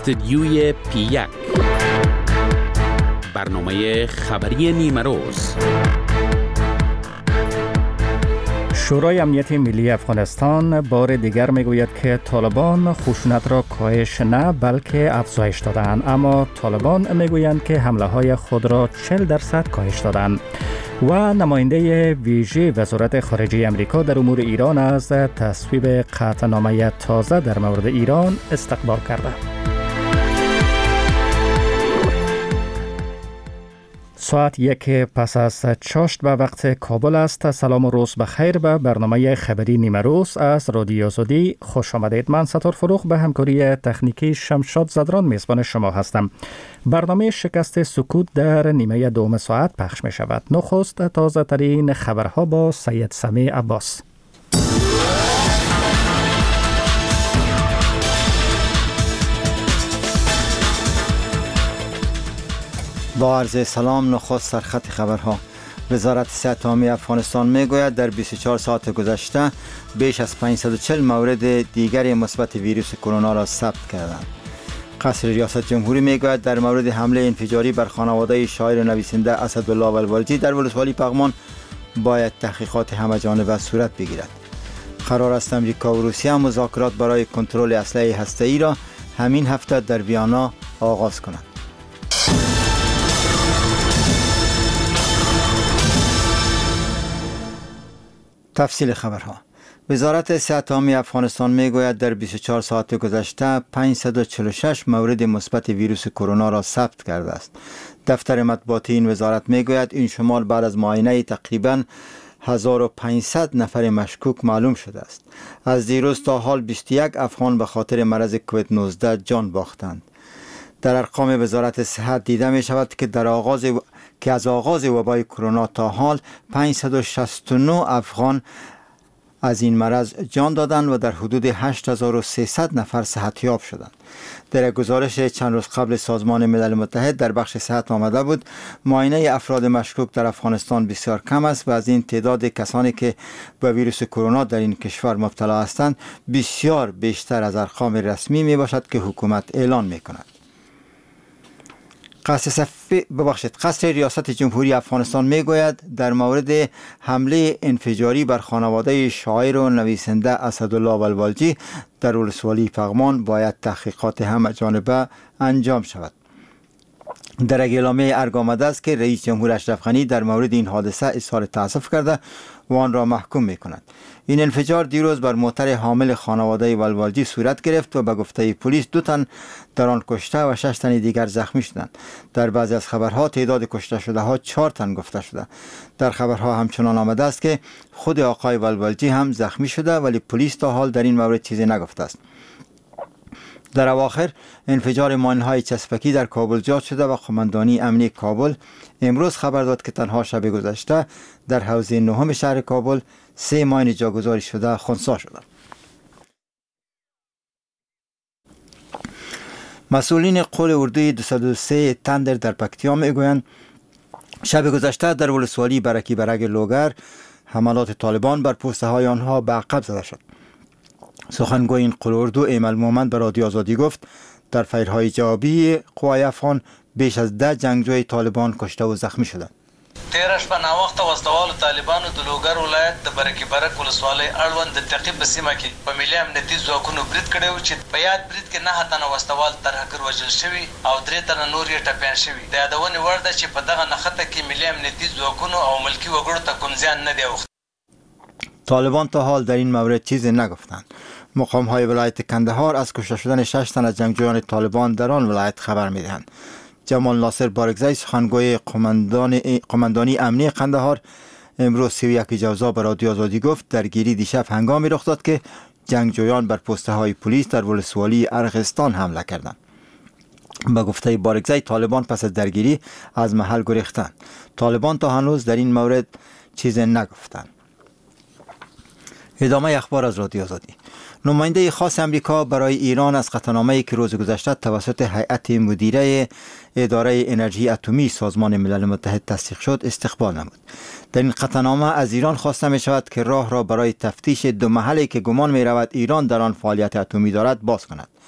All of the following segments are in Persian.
استدیوی پی1 برنامه خبری نیمروز. شورای امنیت ملی افغانستان بار دیگر میگوید که طالبان خشونت را کاهش نه بلکه افزایش دادند، اما طالبان میگویند که حمله های خود را 40% کاهش دادند. و نماینده ویژه وزارت خارجه امریکا در امور ایران از تصویب قطعنامه تازه در مورد ایران استقبال کرده. ساعت 1 پس از چاشت به وقت کابل است. سلام و روز بخیر به برنامه خبری نیمروز از رادیو آزادی خوش آمدید. من ستار فروغ به همکاری تکنیکی شمشاد زدران میزبان شما هستم. برنامه شکست سکوت در نیمه دوم ساعت پخش می شود. نخست تازه ترین خبرها با سید سمی عباس. با عرض سلام. نخست سرخط خبرها. وزارت صحت عامه افغانستان میگوید در 24 ساعت گذشته بیش از 540 مورد دیگر مثبت ویروس کرونا را ثبت کردند. قصر ریاست جمهوری میگوید در مورد حمله انفجاری بر خانواده شاعر و نویسنده اسدالله ولوالجی در ولسوالی پغمان باید تحقیقات همه‌جانبه صورت بگیرد. قرار است امریکا و روسیه مذاکرات برای کنترل اسلحه هسته‌ای را همین هفته در ویانا آغاز کنند. تفصیل خبرها. وزارت صحت عامه افغانستان میگوید در 24 ساعت گذشته 546 مورد مثبت ویروس کرونا را ثبت کرده است. دفتر مطبوعاتی این وزارت میگوید این شمار بعد از معاینه تقریباً 1500 نفر مشکوک معلوم شده است. از دیروز تا حال 21 افغان به خاطر مرض کووید 19 جان باختند. در ارقام وزارت صحت دیده می شود که از آغاز وبای کرونا تا حال 569 افغان از این مرض جان دادند و در حدود 8300 نفر صحتیاب شدند. در گزارش چند روز قبل سازمان ملل متحد در بخش صحت آمده بود معاینه افراد مشکوک در افغانستان بسیار کم است و از این تعداد کسانی که به ویروس کرونا در این کشور مبتلا هستند بسیار بیشتر از ارقام رسمی می باشد که حکومت اعلان می کند. قصر ریاست جمهوری افغانستان میگوید در مورد حمله انفجاری بر خانواده شاعر و نویسنده اسدالله ولوالجی در ولسوالی پغمان باید تحقیقات همه‌جانبه انجام شود. در اعلامیه ارگ آمده است که رئیس جمهور اشرف غنی در مورد این حادثه اظهار تأسف کرده و آن را محکوم می کند. این انفجار دیروز بر موتر حامل خانواده ولوالجی صورت گرفت و به گفته پلیس 2 تن در آن کشته و 6 تن دیگر زخمی شدند. در بعضی از خبرها تعداد کشته شده ها 4 تن گفته شده. در خبرها همچنان آمده است که خود آقای ولوالجی هم زخمی شده ولی پلیس تا حال در این مورد چیزی نگفته است. در اواخر انفجار ماین‌های چسبکی در کابل ایجاد شده و قماندانی امنیتی کابل امروز خبر داد که تنها شب گذشته در حوزه 9 شهر کابل 3 ماین جاگذاری شده خنثی شدند. مسئولین قول اردوی 203 تندر در پکتیا میگویند شب گذشته در ولسوالی برکی برگ لوگر حملات طالبان بر پوسته های آنها به عقب زده شد. سخنگوی این قول اردو ایمل مومند به رادیو آزادی گفت در فیرهای جوابی قوای افغان بیش از 10 جنگجوی طالبان کشته و زخمی شدند. تیرش په ناوخته وسلوالو طالبانو د لوګر ولایت د برکي برک ولسوالۍ اړوند د تعقیب په سیمه کې په ملي امنیتي ځواکونو برید کړی و چې په یاد برید کې 9 تنه وسلوال ترهګر وژل شوي او 3 تنه نور یې ټپیان شوي. د یادونې وړ ده چې په دغه نښته کې ملي امنیتي ځواکونو او ملکي وګړو ته کوم زیان نه دی اوښتی. طالبان تا حال در این مورد چیزی نگفتند. مقام های ولایت کندهار از کشته شدن 6 تن از جنگجویان طالبان در آن ولایت خبر می‌دهند. جمال ناصر بارگزی سخنگوی قماندانی امنی قندهار امروز 31 جوزا به رادیو آزادی گفت درگیری دیشب هنگامی رخ داد که جنگجویان بر پسته های پلیس در ولسوالی ارغستان حمله کردند. به گفته بارگزی طالبان پس از درگیری از محل گریختند. طالبان تا هنوز در این مورد چیزی نگفتند. ادامه اخبار از رادیو آزادی. نماینده خاص امریکا برای ایران از قطعنامه‌ای که روز گذشته توسط هیئت مدیره اداره انرژی اتمی سازمان ملل متحد تصدیق شد استقبال نمود. در این قطعنامه از ایران خواسته می شود که راه را برای تفتیش 2 محلی که گمان می رود ایران در آن فعالیت اتمی دارد باز کند.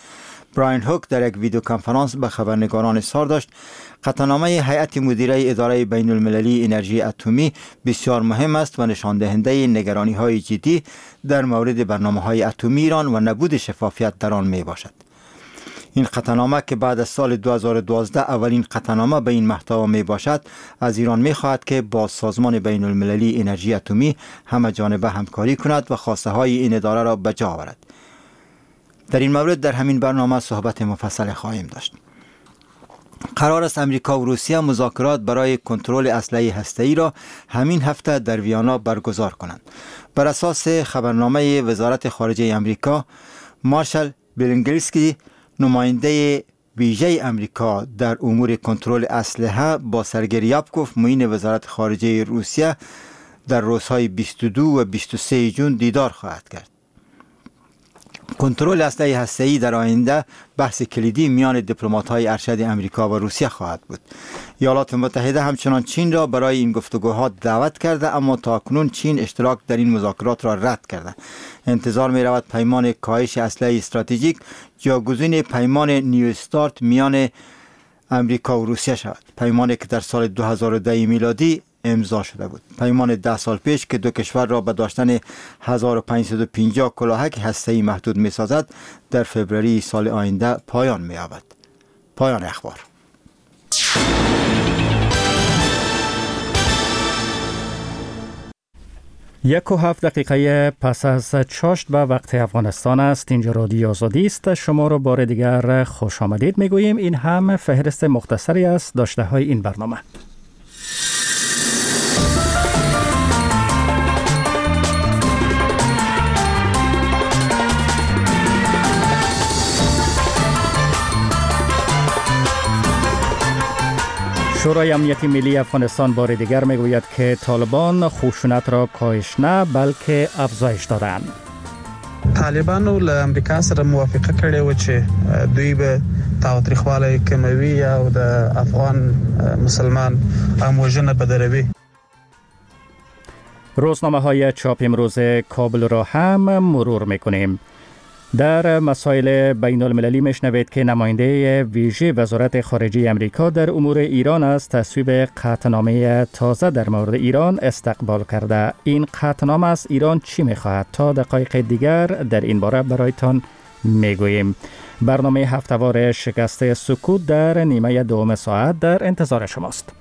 براین هوک در یک ویدیو کنفرانس به خبرنگاران اظهار داشت قطعنامه هیئت مدیره اداره بین المللی انرژی اتمی بسیار مهم است و نشان دهنده نگرانی های جدی در مورد برنامه های اتمی ایران و نبود شفافیت در آن می باشد. این قطعنامه که بعد از سال 2012 اولین قطعنامه به این محتوا می باشد، از ایران می خواهد که با سازمان بین المللی انرژی اتمی همه جانبه همکاری کند و خواسته های این اداره را به جا آورد. در این مورد در همین برنامه صحبت مفصل خواهیم داشت. قرار است امریکا و روسیه مذاکرات برای کنترل اسلحه هسته‌ای را همین هفته در ویانا برگزار کنند. بر اساس خبرنامه وزارت خارجه امریکا، مارشال بیلنگلسکی نماینده ویژه امریکا در امور کنترل اسلحه با سرگئی یابکوف معین وزارت خارجه روسیه در روزهای 22 و 23 جون دیدار خواهد کرد. کنترل اسلحه هسته‌ای در آینده بحث کلیدی میان دیپلمات‌های ارشد امریکا و روسیه خواهد بود. ایالات متحده همچنان چین را برای این گفتگوها دعوت کرده، اما تاکنون چین اشتراک در این مذاکرات را رد کرده. انتظار می رود پیمان کاهش اسلحه استراتژیک جاگزین پیمان نیو استارت میان امریکا و روسیه شود. پیمانی که در سال 2010 میلادی امضا شده بود. پیمان 10 سال پیش که دو کشور را به داشتن 1550 کلاهک هسته‌ای محدود می سازد، در فوریه سال آینده پایان می یابد. پایان اخبار. یک و 7 دقیقه پس از چاشت به وقت افغانستان است. اینجا رادیو آزادی است. شما را بار دیگر خوش آمدید میگوییم. این هم فهرست مختصری از داشته های این برنامه. شورای امنیتی ملی افغانستان بار دیگر میگوید که طالبان خشونت را کاهش نه بلکه افزایش دادند. طالبانو له امریکا سره موافقه کړې و چې دوی به تاوتریخوالی کموي او د افغان مسلمان اموژنه بدروي. روزنامه های چاپ امروز کابل را هم مرور میکنیم. در مسائل بین المللی میشنوید که نماینده ویژه وزارت خارجه امریکا در امور ایران از تصویب قطعنامه تازه در مورد ایران استقبال کرده. این قطعنامه از ایران چی میخواهد؟ تا دقایق دیگر در این باره برایتان میگوییم. برنامه هفته‌وار شکست سکوت در نیمه دوم ساعت در انتظار شماست.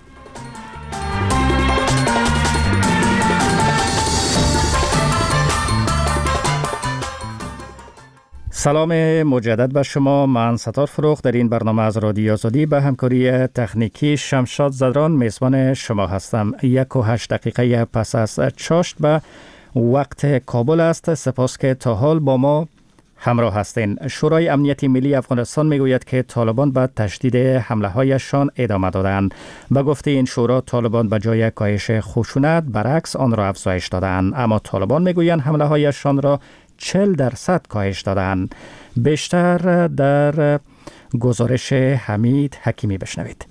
سلام مجدد به شما. من ستار فروخ در این برنامه از رادیو آزادی به همکاری تکنیکی شمشاد زدران میزبان شما هستم. 1 و 8 دقیقه پس از چاشت به وقت کابل است. سپاس که تا حال با ما همراه هستین. شورای امنیتی ملی افغانستان میگوید که طالبان به تشدید حمله هایشان ادامه دادند. به گفته این شورا، طالبان به جای کاهش خشونت برعکس آن را افزایش دادند، اما طالبان میگویند حمله هایشان را 40% کاهش دادند. بیشتر در گزارش حمید حکیمی بشنوید.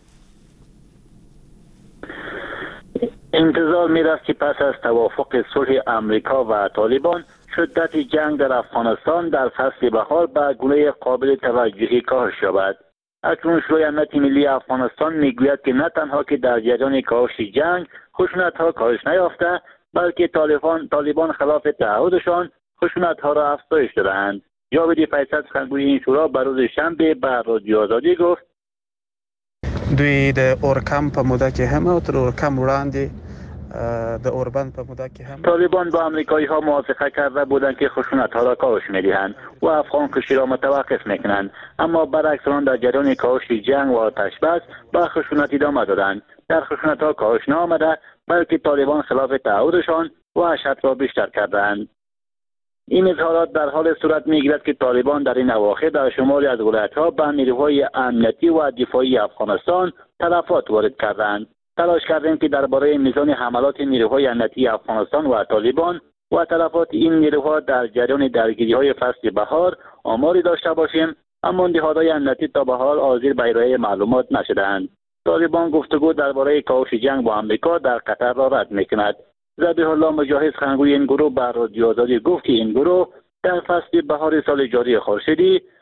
انتظار می‌رفت که پس از توافق صلح امریکا و طالبان شدت جنگ در افغانستان در فصل بهار به گونه قابل توجهی کاهش یابد. اکنون شورای امنیتی ملی افغانستان میگوید که نه تنها که در جریان کاهش جنگ خشونت‌ها کاهش نیافته، بلکه طالبان خلاف تعهدشان خشونت‌ها را افزایش دادند. جاوید فیصل سخنگوی این شورا بر روز شنبه به رادیو آزادی گفت دوی د اورکم په موده کې هم او تر اورکم وړاندې د اوربند په موده کې هم طالبان با امریکایی‌ها موافقه کرده بودند که خشونت‌ها را کاهش می‌دهند و افغان کشی را متوقف می‌کنند، اما برعکس آن در جریان کاهش جنگ و آتش بس به خشونت ادامه دادند. در خشونت‌ها کاهش نآمده، بلکه طالبان خلاف تعهدشان وحشت را بیشتر کردند. این اظهارات در حال صورت می‌گیرد که طالبان در این اواخر در شماری از ولایت‌ها به نیروهای امنیتی و دفاعی افغانستان تلفات وارد کردند. تلاش کردیم که درباره میزان حملات نیروهای امنیتی افغانستان و طالبان و تلفات این نیروها در جریان درگیری‌های فصل بهار آماری داشته باشیم، اما نهادهای امنیتی تا به حال حاضر به ارائه معلومات نشده‌اند. طالبان گفتگو درباره کاهش جنگ با آمریکا در قطر را رد می‌کند. ذبیح الله مجاهد سخنگوی این گروه بر رادیو آزادی گفت که این گروه در فصل بهار سال جاری خورشیدی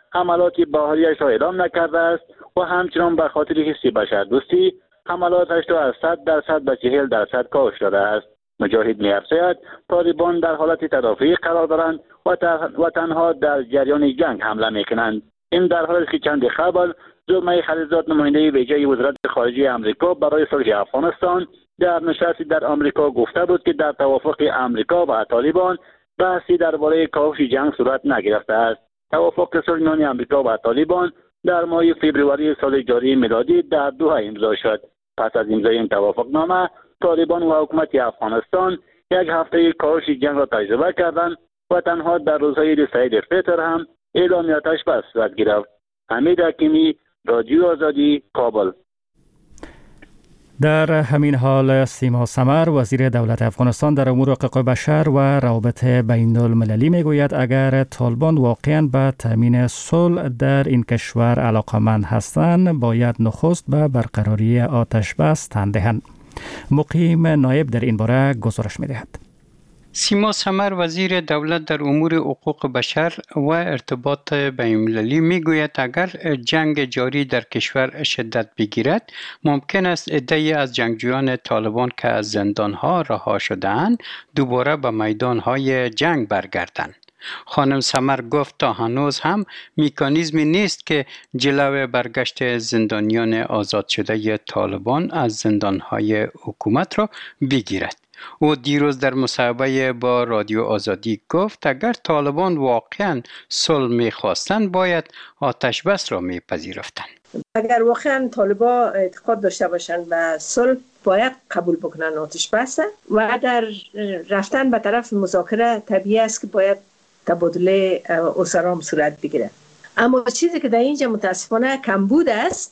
حملات بهاریش را اعلام نکرده است و همچنان به خاطر حس بشردوستی حملاتش را از 100% به 40% کاهش داده است. مجاهد می‌افزاید طالبان در حالت تدافعی قرار دارند و تنها در جریان جنگ حمله می‌کنند. این در حالی که چند قبل زلمه خلیلزاد نماینده ویژه وزارت خارجه آمریکا برای صلح افغانستان در نشستی در آمریکا گفته بود که در توافق آمریکا و طالبان بحثی درباره کاهش جنگ صورت نگرفته است. توافق صلح میان آمریکا و طالبان در ماه فوریه سال جاری میلادی در دوحه امضا شد. پس از امضای این توافقنامه طالبان و حکومت افغانستان یک هفته کاهش جنگ را تجربه کردند و تنها در روزهای عید سعید الفطر هم اعلام آتش بس صورت گرفت. حمید حکیمی، رادیو آزادی، کابل. در همین حال سیما سمر وزیر دولت افغانستان در امور حقوق بشر و روابط بین المللی میگوید اگر طالبان واقعا به تامین صلح در این کشور علاقمند هستند باید نخست به برقراری آتش بس تن دهند. مقیم نایب در این باره گزارش می‌دهد. سیما سمر وزیر دولت در امور حقوق بشر و ارتباط بین‌المللی میگوید اگر جنگ جاری در کشور شدت بگیرد ممکن است عده‌ای از جنگجویان طالبان که از زندانها رها شده‌اند دوباره به میدانهای جنگ برگردند. خانم سمر گفت تا هنوز هم مکانیزمی نیست که جلو برگشت زندانیان آزاد شده طالبان از زندانهای حکومت را بگیرد. او دیروز در مصاحبه با رادیو آزادی گفت اگر طالبان واقعا صلح می‌خواستند باید آتش بس را می‌پذیرفتند. اگر واقعا طالبان اعتقاد داشته باشند به صلح باید قبول بکنن آتش بس و در رفتن به طرف مذاکره طبیعی است که باید تبادله اسرا صورت بگیره. اما چیزی که در اینجا متاسفانه کمبود است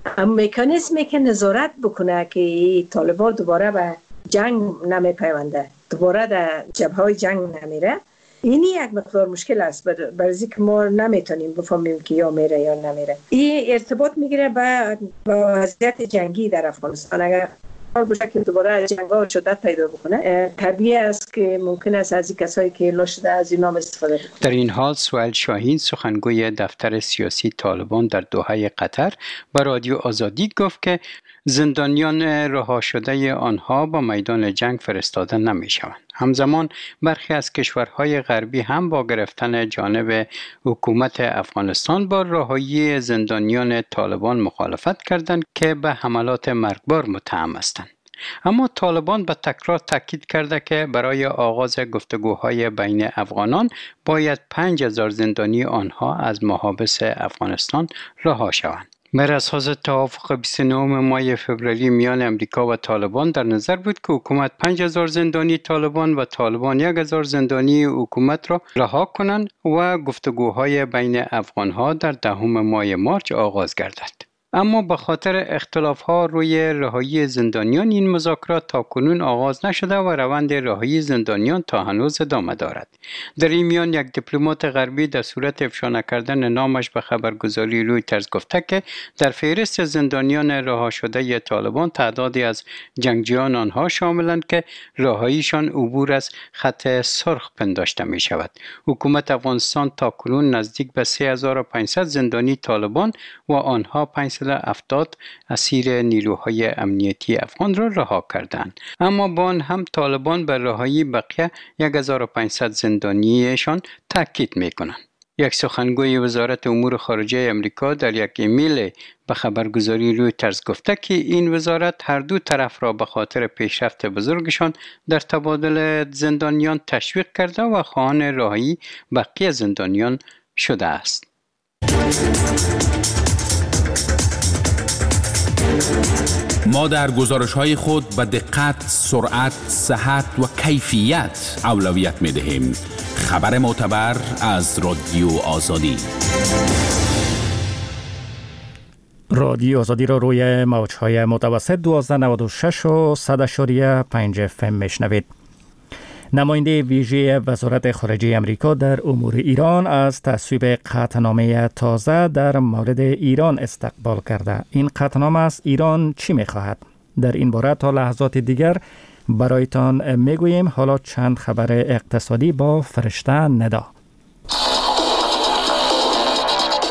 مکانیزمی که نظارت بکنه که طالبان دوباره به جنگ نمیپیونده، دوباره در جبهه‌های جنگ نمیره. اینی یک مقدار مشکل است برای که ما نمیتونیم بفهمیم که یا میره یا نمیره. این ارتباط میگیره با وضعیت جنگی در افغانستان. اگر باشه که دوباره جنگ‌ها شدت پیدا بکنه طبیعی است که ممکن است از کسایی که لا شده از اینا استفاده کنه. در این حال سهیل شاهین سخنگوی دفتر سیاسی طالبان در دوحه قطر به رادیو آزادی گفت که زندانیان رها شده آنها با میدان جنگ فرستاده نمی‌شوند. همزمان برخی از کشورهای غربی هم با گرفتن جانب حکومت افغانستان با رهایی زندانیان طالبان مخالفت کردند که به حملات مرگبار متهم هستند. اما طالبان به تکرار تاکید کرده که برای آغاز گفتگوهای بین افغانان باید 5000 زندانی آنها از محابس افغانستان رها شوند. بر اساس توافق 29 ماه فوریه میان امریکا و طالبان در نظر بود که حکومت 5000 زندانی طالبان و طالبان 1000 زندانی حکومت را رها کنند و گفتگوهای بین افغانها در 10 ماه مارس آغاز گردد. اما به خاطر اختلاف‌ها روی رهایی زندانیان این مذاکرات تاکنون آغاز نشده و روند رهایی زندانیان تا هنوز ادامه دارد. در این میان یک دیپلمات غربی در صورت افشا نکردن نامش به خبرگزاری رویترز گفته که در فهرست زندانیان رها شده طالبان تعدادی از جنگجویان آنها شاملند که رهاییشان عبور از خط سرخ پنداشته می شود. حکومت افغانستان تاکنون نزدیک به 3500 زندانی طالبان و آنها 570 اسیر نیروهای امنیتی افغان را رها کردند. اما با آن هم طالبان بر رهایی بقیه 1500 زندانیشان تاکید می‌کنند. یک سخنگوی وزارت امور خارجه امریکا در یک ایمیل به خبرگزاری رویترز گفته که این وزارت هر دو طرف را به خاطر پیشرفت بزرگشان در تبادل زندانیان تشویق کرده و خواهان رهایی بقیه زندانیان شده است. ما در گزارش‌های خود به دقت، سرعت، صحت و کیفیت اولویت می‌دهیم. خبر معتبر از رادیو آزادی. رادیو آزادی را روی موج‌های متوسط 1296 و 100.5 FM میشنوید. نماینده ویژه وزارت خارجه امریکا در امور ایران از تصویب قطعنامه تازه در مورد ایران استقبال کرده. این قطعنامه از ایران چی می‌خواهد؟ در این باره تا لحظات دیگر برایتان میگوییم. حالا چند خبر اقتصادی با فرشته ندا.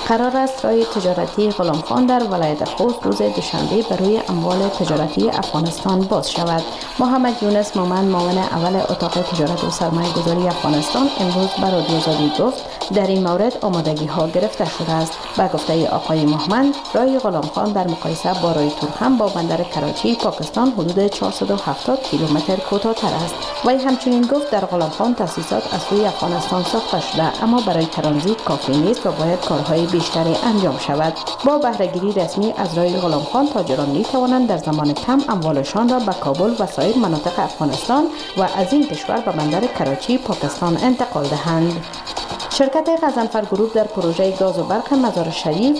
قرار است راه تجارتی غلامخان در ولایت خوست روز دوشنبه بر روی اموال تجارتی افغانستان باز شود. محمد یونس مومند معاون اول اتاق تجارت و سرمایه گذاری افغانستان امروز بر رادیو آزادی گفت در این مورد آمادگی ها گرفته شده است. با گفته آقای مومند راه غلامخان در مقایسه با راه تورخم با بندر کراچی پاکستان حدود 470 کیلومتر کوتاه‌تر است. وی همچنین گفت در غلامخان تاسیسات از سوی افغانستان ساخته شده اما برای ترانزیت کافی نیست و باید کارهای بیشتری انجام شود. با بهره‌گیری رسمی از راه غلامخان تاجران می توانند در زمان کم اموالشان را به کابل و سایر مناطق افغانستان و از این کشور به بندر کراچی پاکستان انتقال دهند. شرکت غضنفر گروپ در پروژه گاز و برق مزار شریف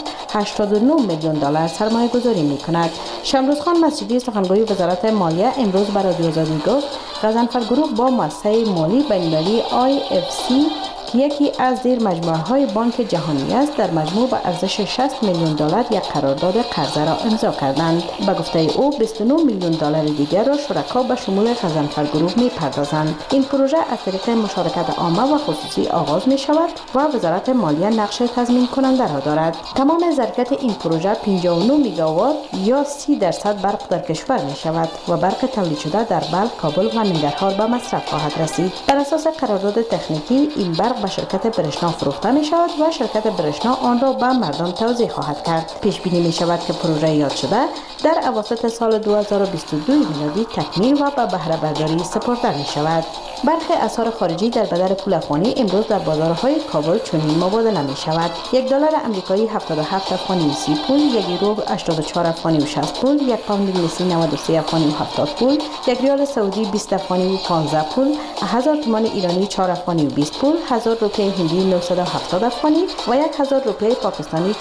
89 میلیون دلار سرمایه گذاری می کند. شمروزخان مسجدی سخنگوی وزارت مالیه امروز بر رادیو آزادی گفت غضنفر گروپ با مؤسسه مالی بین‌المللی IFC که یکی از زیر مجموعه های بانک جهانی است در مجموع به ارزش 60 میلیون دلار یک قرارداد قرضه را امضا کردند. به گفته او 29 میلیون دلار دیگر را شرکا به شمول غضنفر گروپ می پردازند. این پروژه از طریق مشارکت عامه و خصوصی آغاز می شود و وزارت مالیه نقش تضمین کننده را دارد. تمام ظرفیت این پروژه 59 میگاوات یا 30% برق در کشور می شود و برق تولید شده در بلخ، کابل و ننگرهار به مصرف خواهد رسید. بر اساس قرارداد تکنیکی این برق به شرکت برشنا فروخته می شود و شرکت برشنا آن را به مردم توزیع خواهد کرد. پیش بینی می شود که پروژه یاد شده در اواسط سال 2022 میلادی تکمیل و به بهره برداری سپرده می شود. برخی اسعار خارجی در بدل پول افغانی امروز در بازارهای کابل چنین مبادله می شود. یک دلار آمریکایی 77 افغانی و 30 پول، یک یورو 84 افغانی و 60 پول، یک پوند انگلیسی 93 افغانی و 70 پول، یک ریال سعودی 20 افغانی و 15 پول، 1000 تومان ایرانی 4 افغانی و 20 پول، 1000 روپیه هندی 970 افغانی و 1000 روپیه پاکستانی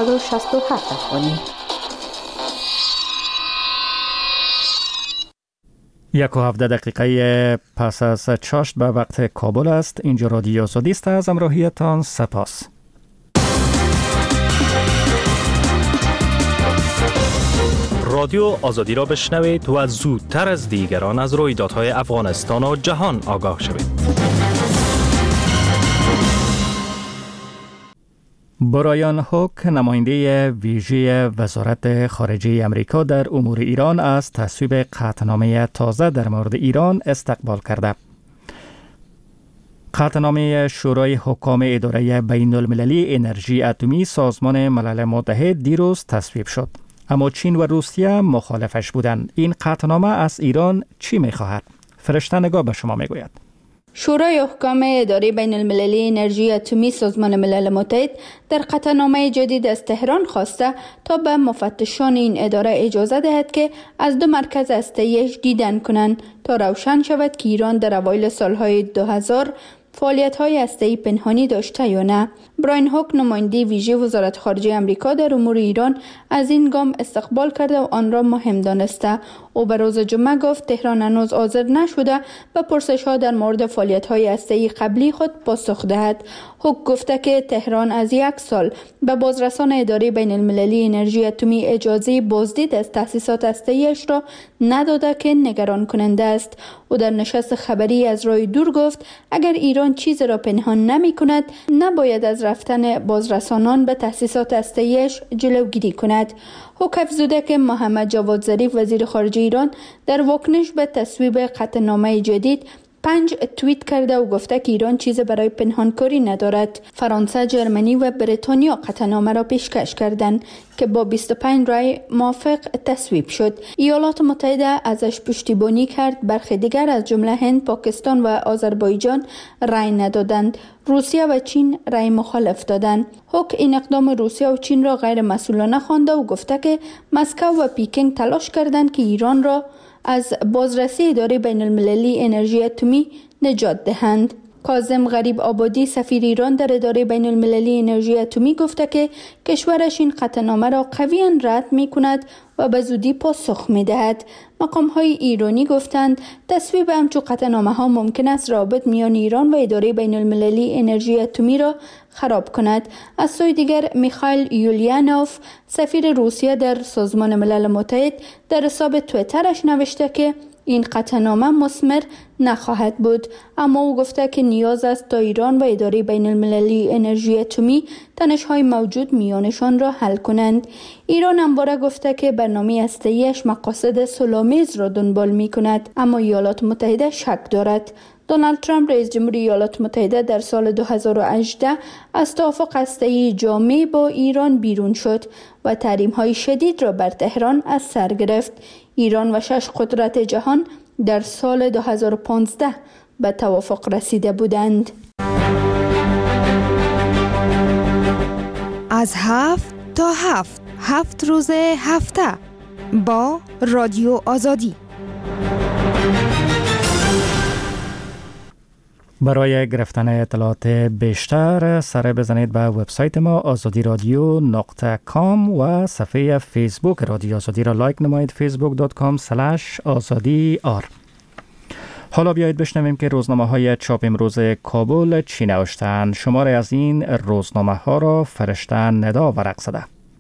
467 افغانی. 1:17 پس از چاشت به وقت کابل است. اینجا رادیو آزادی است. از همراهیتان سپاس. رادیو آزادی را بشنوید و زودتر از دیگران از رویدادهای افغانستان و جهان آگاه شوید. برایان هوک نماینده ویژه وزارت خارجه امریکا در امور ایران از تصویب قطعنامه تازه در مورد ایران استقبال کرده. قطعنامه شورای حکام اداره بین المللی انرژی اتمی سازمان ملل متحد دیروز تصویب شد، اما چین و روسیه مخالفش بودند. این قطعنامه از ایران چی می‌خواهد؟ فرشته نگاه به شما میگوید. شورای حکام اداره بین المللی انرژی اتمی سازمان ملل متحد در قطعنامه جدید از تهران خواسته تا به مفتشان این اداره اجازه دهد که از دو مرکز هسته‌ایش دیدن کنند تا روشن شود که ایران در اوایل سالهای 2000 فعالیت‌های هسته‌ای پنهانی داشته یا نه. براین هوک نماینده ویژه وزارت خارجه آمریکا در امور ایران از این گام استقبال کرده و آن را مهم دانسته. او به روز جمعه گفت تهران هنوز حاضر نشده به پرسش‌ها در مورد فعالیت‌های هسته‌ای قبلی خود پاسخ دهد. هوک گفته که تهران از 1 سال به بازرسان اداره بین المللی انرژی اتمی اجازه بازدید از تأسیسات هسته‌ایش را نداده که نگران کننده است. او در نشست خبری از راه دور گفت اگر ایران چیزی را پنهان نمی‌کند نباید از رفتن بازرسانان به تأسیسات هسته‌ایش جلوگیری کند. هوک افزوده که محمد جواد ظریف وزیر خارجه ایران در واکنش به تصویب قطعنامه جدید 5 توییت کرده و گفته که ایران چیز برای پنهانکاری ندارد. فرانسه، جرمنی و بریتانیا قطعنامه را پیشکش کردند که با 25 رای موافق تصویب شد. ایالات متحده ازش پشتیبانی کرد. برخی دیگر از جمله هند، پاکستان و آذربایجان رای ندادند. روسیه و چین رای مخالف دادند. هوک این اقدام روسیه و چین را غیر مسئولانه خوانده و گفته که مسکو و پیکینگ تلاش کردند که ایران را از بازرسی اداره بین المللی انرژی اتمی نجات دهند. کاظم غریب آبادی سفیر ایران در اداره بین المللی انرژی اتمی گفته که کشورش این قطعنامه را قویاً رد می کند و به زودی پاسخ می‌دهد. مقام‌های ایرانی گفتند تصویب همچو قطعنامه‌ها ممکن است روابط میان ایران و اداره بین‌المللی انرژی اتمی را خراب کند. از سوی دیگر میخائیل یولیانوف سفیر روسیه در سازمان ملل متحد در حساب توییترش نوشته که این قطعنامه مثمر نخواهد بود، اما او گفته که نیاز است تا ایران و اداره بین المللی انرژی اتمی تنش‌های موجود میانشان را حل کنند. ایران همواره گفته که برنامه هسته‌ایش مقاصد صلح‌آمیز را دنبال می‌کند، اما ایالات متحده شک دارد. دونالد ترامپ رئیس جمهور ایالات متحده در سال 2018 از توافق هسته‌ای جامع با ایران بیرون شد و تحریم‌های شدید را بر تهران از سر گرفت. ایران و 6 قدرت جهان در سال 2015 به توافق رسیده بودند. از 7 تا 7 روز هفته با رادیو آزادی. برای گرفتن اطلاعات بیشتر سر بزنید به وبسایت ما azadiradyo.com و صفحه فیسبوک رادیو آزادی را لایک نمایید facebook.com/azadiyar. حالا بیایید بشنویم که روزنامه های چاپ امروز کابل چی نوشتند. شماره از این روزنامه ها را فرشته ندا ورق زده.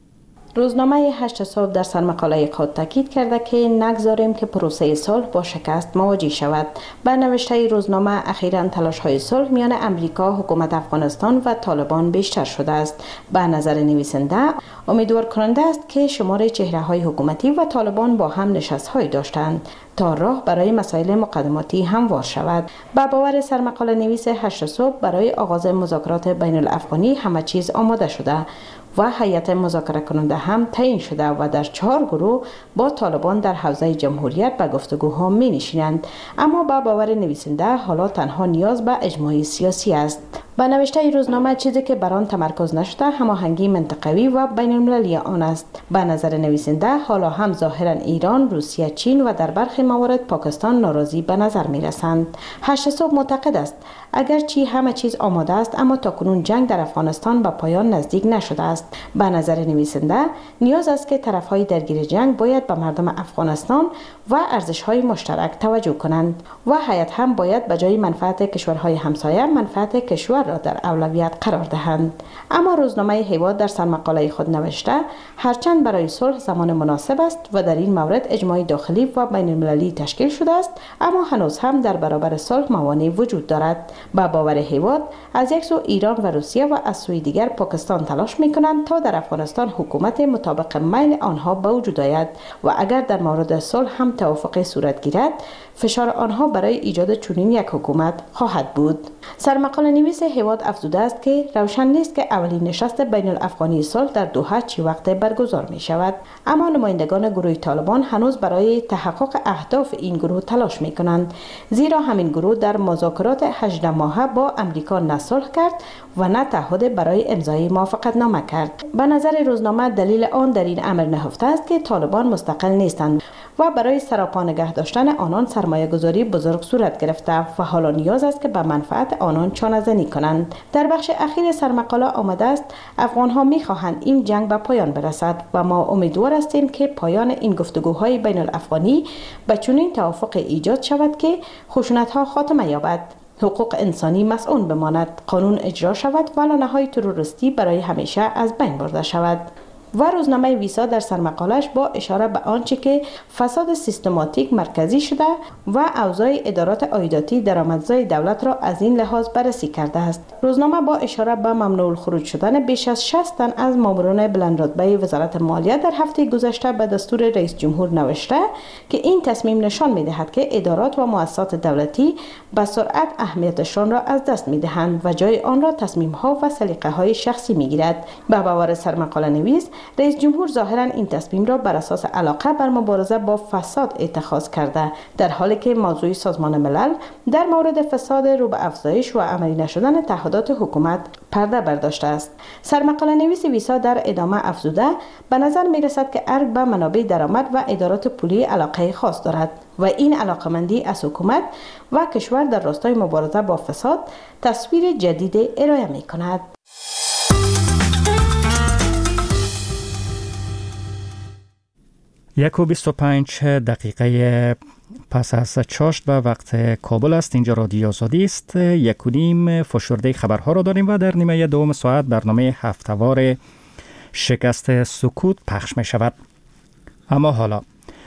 روزنامه 8 صبح در سرمقاله خود تاکید کرده که نگذاریم که پروسه صلح با شکست مواجه شود. به نوشته روزنامه اخیراً تلاش‌های صلح میان امریکا، حکومت افغانستان و طالبان بیشتر شده است. به نظر نویسنده امیدوار کننده است که شمار چهره‌های حکومتی و طالبان با هم نشست‌های داشتند تا راه برای مسائل مقدماتی هموار شود. با باور سرمقاله نویس 8 صبح برای آغاز مذاکرات بین الافغانی همه چیز آماده شده و هیئت مذاکره کننده هم تعیین شده و در 4 گروه با طالبان در حوزه جمهوریت به گفتگوها می نشینند. اما با باور نویسنده حالا تنها نیاز به اجماع سیاسی است. با نوشته روزنامه چیزی که بر آن تمرکز نشده هماهنگی منطقوی و بین المللی آن است. به نظر نویسنده حالا هم ظاهرا ایران، روسیه، چین و در برخی موارد پاکستان ناراضی به نظر می رسند. 8 صبح معتقد است اگرچه همه چیز آماده است اما تاکنون جنگ در افغانستان به پایان نزدیک نشده است. به نظر نویسنده نیاز است که طرفهای درگیر جنگ باید به مردم افغانستان و ارزش‌های مشترک توجه کنند و هیئت هم باید به جای منفعت کشورهای همسایه منفعت کشور را در اولویت قرار دهند. اما روزنامه هیواد در سرمقاله خود نوشته هرچند برای صلح زمان مناسب است و در این مورد اجماع داخلی و بین المللی تشکیل شده است، اما هنوز هم در برابر صلح موانع وجود دارد. با باور هیواد از یک سو ایران و روسیه و از سوی دیگر پاکستان تلاش می‌کنند تا در افغانستان حکومت مطابق میل آنها به وجود آید و اگر در مورد صلح هم توافق صورت گیرد فشار آنها برای ایجاد چنین یک حکومت خواهد بود. سرمقاله نویس هیواد افزوده است که روشن نیست که اولین نشست بین الافغانی صلح در دوحه چه وقت برگزار می شود، اما نمایندگان گروه طالبان هنوز برای تحقق اهداف این گروه تلاش می کنند، زیرا همین گروه در مذاکرات 18 ماهه با امریکا نه صلح کرد و نه تعهد برای امضای موافقتنامه کرد. به نظر روزنامه دلیل آن در این امر نهفته است که طالبان مستقل نیستند و برای سراپا نگه داشتن آنان سرمایه گذاری بزرگ صورت گرفته و حالا نیاز است که به منفعت آنان چانه‌زنی کنند. در بخش اخیر سرمقاله آمده است افغان‌ها می‌خواهند این جنگ به پایان برسد و ما امیدوار هستیم که پایان این گفتگوهای بین الافغانی به چنین توافق ایجاد شود که خشونت‌ها خاتمه یابد، حقوق انسانی مسئول بماند، قانون اجرا شود و لعنه‌های تروریستی برای همیشه از بین برده شود. و روزنامه ویسا در سرمقالش با اشاره به آنچه که فساد سیستماتیک مرکزی شده و اوضاع ادارات عایداتی درآمدزای دولت را از این لحاظ بررسی کرده است. روزنامه با اشاره به ممنوع الخروج شدن بیش از 60 تن از ماموران بلندرتبه وزارت مالیه در هفته گذشته به دستور رئیس جمهور نوشته که این تصمیم نشان می‌دهد که ادارات و مؤسسات دولتی به سرعت اهمیتشان را از دست می‌دهند و جای آن را تصمیم‌ها و سلیقه‌های شخصی می‌گیرد. به باور سرمقاله نویس رئیس جمهور ظاهراً این تصمیم را بر اساس علاقه بر مبارزه با فساد اتخاذ کرده، در حالی که موضوع سازمان ملل در مورد فساد رو به افزایش و عملی نشدن تعهدات حکومت پرده برداشته است. سرمقاله نویس ویسا در ادامه افزوده به نظر می رسد که ارگ به منابع درآمد و ادارات پولی علاقه خاص دارد و این علاقمندی از حکومت و کشور در راستای مبارزه با فساد تصویر جدید ارائه می کند. 1:25 دقیقه پس از چاشت به وقت کابل است. اینجا رادیو آزادی است. 1:30 فشرده خبرها را داریم و در نیمه دوم ساعت برنامه هفته‌وار شکست سکوت پخش می شود. اما حالا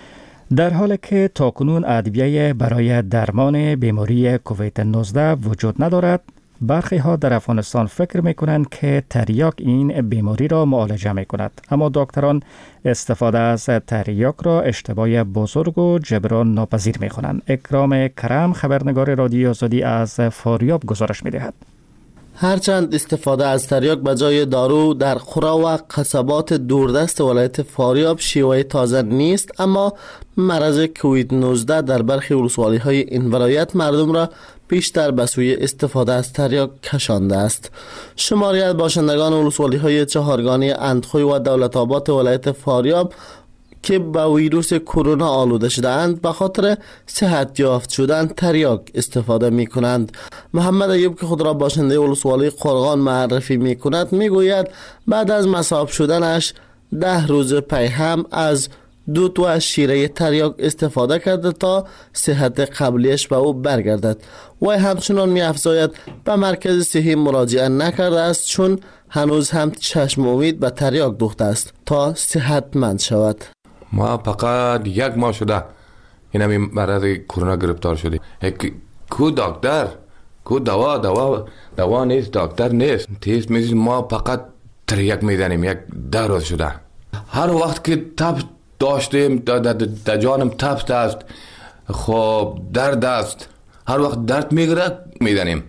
در حالی که تاکنون ادویه برای درمان بیماری کووید 19 وجود ندارد، برخی ها در افغانستان فکر می کنند که تریاک این بیماری را معالجه می کند. اما دکتران استفاده از تریاک را اشتباه بزرگ و جبران ناپذیر می کنند. اکرام کرم خبرنگار رادیو آزادی از فاریاب گزارش می دهد. هرچند استفاده از تریاک به جای دارو در قرى و قصبات دوردست ولایت فاریاب شیوه تازه نیست، اما مرض کووید 19 در برخی ولسوالی های این ولایت مردم را بیشتر به سوی استفاده از تریاک کشانده است. شماری از باشندگان ولسوالی های چهارگانی اندخوی و دولت آباد ولایت فاریاب که با ویروس کرونا آلوده شده‌اند به خاطر صحت یافت شدن تریاک استفاده می کنند. محمد ایوب که خود را باشنده ولسوالی قرغان معرفی می کند می گوید بعد از مصاب شدنش 10 روز پی هم از دود و شیره تریاک استفاده کرده تا صحت قبلیش به او برگردد. و همچنان می افزاید به مرکز صحی مراجعه نکرده است چون هنوز هم چشم امید به تریاک دوخته است تا صحتمند شود. ما فقط 1 ماه شده این همین مرض کرونا گرفتار شدیم. کو دکتر کو دوا نیست، دکتر نیست، تیست میزید. ما فقط تریاک میزنیم. 10 روز شده. هر وقت که تب داشتیم در جانم تب است، خب درد است، هر وقت درد میگیره میزنیم.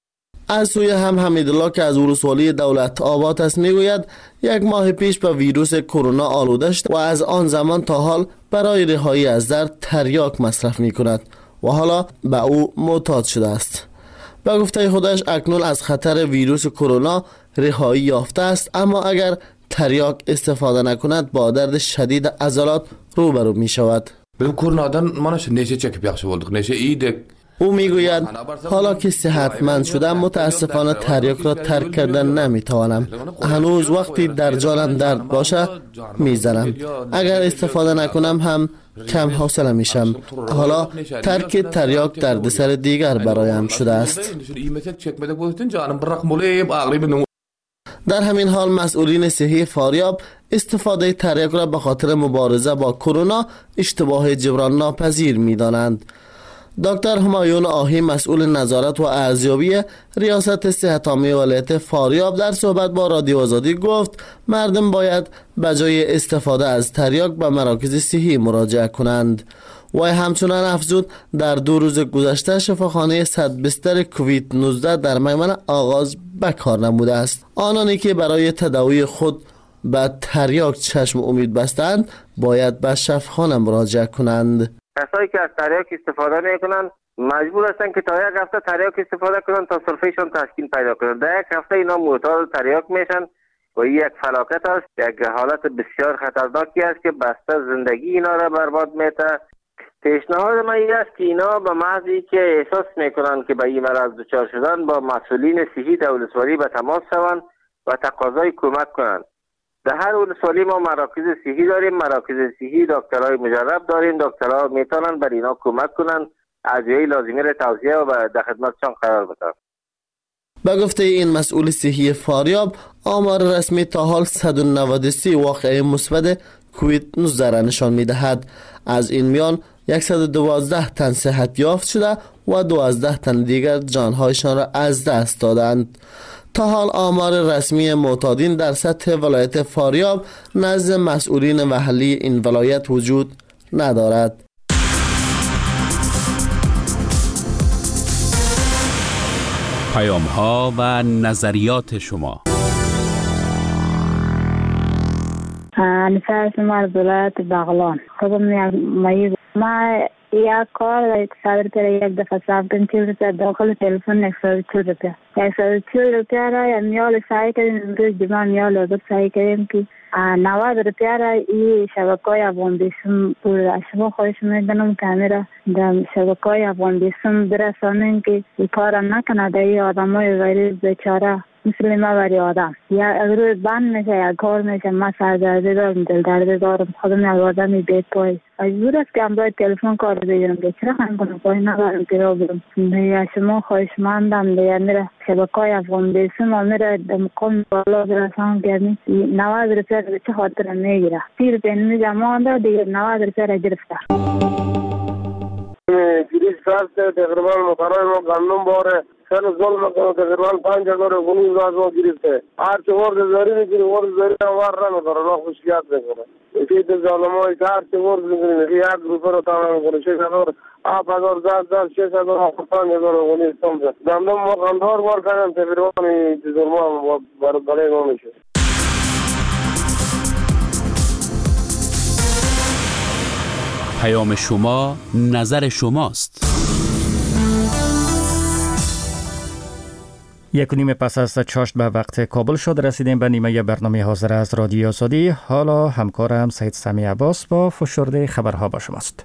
از سوی هم حمیدالله که از ولسوالی دولت آباد است میگوید 1 ماه پیش به ویروس کرونا آلوده شد و از آن زمان تا حال برای رهایی از درد تریاک مصرف می کند و حالا به او معتاد شده است. به گفته خودش اکنون از خطر ویروس کرونا رهایی یافته است، اما اگر تریاک استفاده نکند با درد شدید عضلات روبرو می شود. به کرونا مانش نشه چک پیاخش بولدق نشه ایده. او میگوید حالا که صحتمند شدم متاسفانه تریاک را ترک کردن نمیتوانم. هنوز وقتی در جانم درد باشه میزنم. اگر استفاده نکنم هم کم حوصله میشم. حالا ترک تریاک دردسر دیگر برایم شده است. در همین حال مسئولین صحی فاریاب استفاده تریاک را به خاطر مبارزه با کرونا اشتباه جبران ناپذیر میدانند. دکتر همایون آهی مسئول نظارت و ارزیابی ریاست صحت عامه ولایت فاریاب در صحبت با رادیو آزادی گفت مردم باید به جای استفاده از تریاک به مراکز صحی مراجعه کنند. و همچنان افزود در 2 روز گذشته شفاخانه 100 بستر کووید 19 در میمن آغاز به کار نموده است. آنانی که برای تداوی خود به تریاک چشم امید بستند باید به شفاخانه مراجعه کنند. کسایی که از تریاک استفاده میکنن مجبور هستن که تا 1 هفته تریاک استفاده کنن تا سلفهشون تسکین پیدا کنن. در 1 هفته اینا معتاد تریاک میشن و این یک فلاکت است، یک حالت بسیار خطرناکی است که بسته زندگی اینا را برباد میته. پیشنهاد من این است که اینا به محضی که احساس میکنن که به این مرض دچار شدن با مسئولین صحی در ولسوالی به تماس شوند و تقاضای کمک کنند. در هر ولسوالی ما مراکز صحی داریم، مراکز صحی دکترای مجرب داریم، دکترها میتونن بر اینا کمک کنن، ادویه لازمی را توصیه و در خدمتشان قرار بدن. به گفته این مسئول صحی فاریاب آمار رسمی تا حال 193 واقعه مثبت کووید 19 را نشان میدهد. از این میان 112 تن صحت یافت شده و 12 تن دیگر جانهایشان را از دست دادند. تا حال آمار رسمی معتادین در سطح ولایت فاریاب نزد مسئولین محلی این ولایت وجود ندارد. پیام‌ها و نظریات شما. انیسه هستم از ولایت بغلان. خودم ما یک کار صادر پیره 1 دفعه صاحب کن 40 روپیه داخل تلفن 140 روپیه 140 روپیه را میال سعی کردیم امروز جمعه میال آزاد سعی کردیم که 90 روپیه را این شبکه‌های افغان بیسم پول شما خواهش میکنم که همه در شبکه‌های افغان بیسم برسانیم که این کار نکنه. در این آدمای غریب بیچاره مثل ما برای آدم یا اگر بند میشه یا کار میشه ما سردرده دارم دل درده دارم خودم آوردم بیت پای مجبور است که باید تلفن کار بگیرم که چرا خواهیم کنم پای ندارم که را برم یا شما خواهشمندم دیگه میره شبکای افغان بیسه ما میره در مقام بالا برسان گرمی 90 روپیه به چه خاطر میگیره 30 روپیه نمیگه ما دیگه 90 روپیه را گرفته گریز کاست تقریبا مقرر ما گندم باره سر ظلم کنه تقریبا 5000 غنی از ما گرفته هر چه ورد زاری میگیری ورد زاری وار را میکنه الله خوشیات میکنه اکی ظالمای هر چه ورد میگیری یک روپیه رو تمام میکنه 6000 آپ هزار زاد 6000 5000 غنی استم گندم ما قندهار وار کردن تقریبا ظلم برای ما میشه. پیام شما نظر شماست. 1:30 پس از 8 به وقت کابل شد رسیدیم به نیمه برنامه حاضر از رادیو آزادی. حالا همکارم سید سمی عباس با فشرده خبرها با شماست.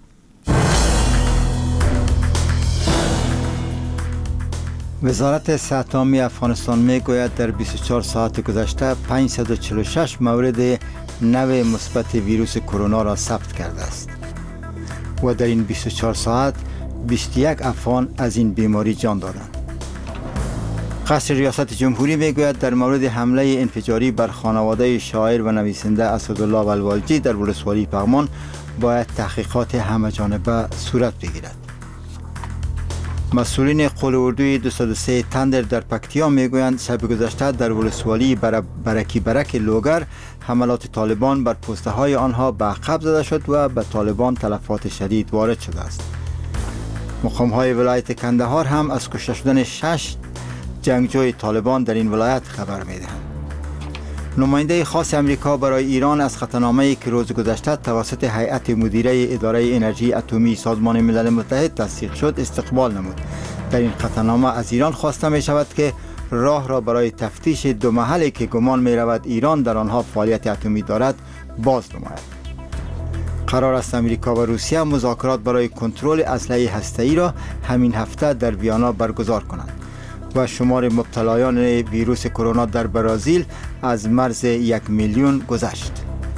وزارت صحت عامه افغانستان میگوید در 24 ساعت گذشته 546 مورد نو مثبت ویروس کرونا را ثبت کرده است و در این 24 ساعت 21 افغان از این بیماری جان دادند. قصر ریاست جمهوری میگوید در مورد حمله انفجاری بر خانواده شاعر و نویسنده اسدالله ولوالجی در ولسوالی پغمان باید تحقیقات همه‌جانبه صورت بگیرد. مسئولین قول اردوی 203 تندر در پکتیا میگویند شب گذشته در ولسوالی برکی برک لوگر حملات طالبان بر پسته های آنها به عقب زده شد و به طالبان تلفات شدید وارد شده است. مقام های ولایت کندهار هم از کشته شدن 6 جنگجوی طالبان در این ولایت خبر میدهند. نماینده خاص امریکا برای ایران از خطرنامه‌ای که روز گذشته توسط هیئت مدیره اداره انرژی اتمی سازمان ملل متحد تصدیق شد استقبال نمود. در این خطرنامه از ایران خواسته می شود که راه را برای تفتیش دو محلی که گمان می رود ایران در آنها فعالیت اتمی دارد باز نماید. قرار است امریکا و روسیه مذاکرات برای کنترل اسلحه هسته‌ای را همین هفته در ویانا برگزار کنند و شمار مبتلایان ویروس کرونا در برزیل از مرز 1 میلیون گذشت.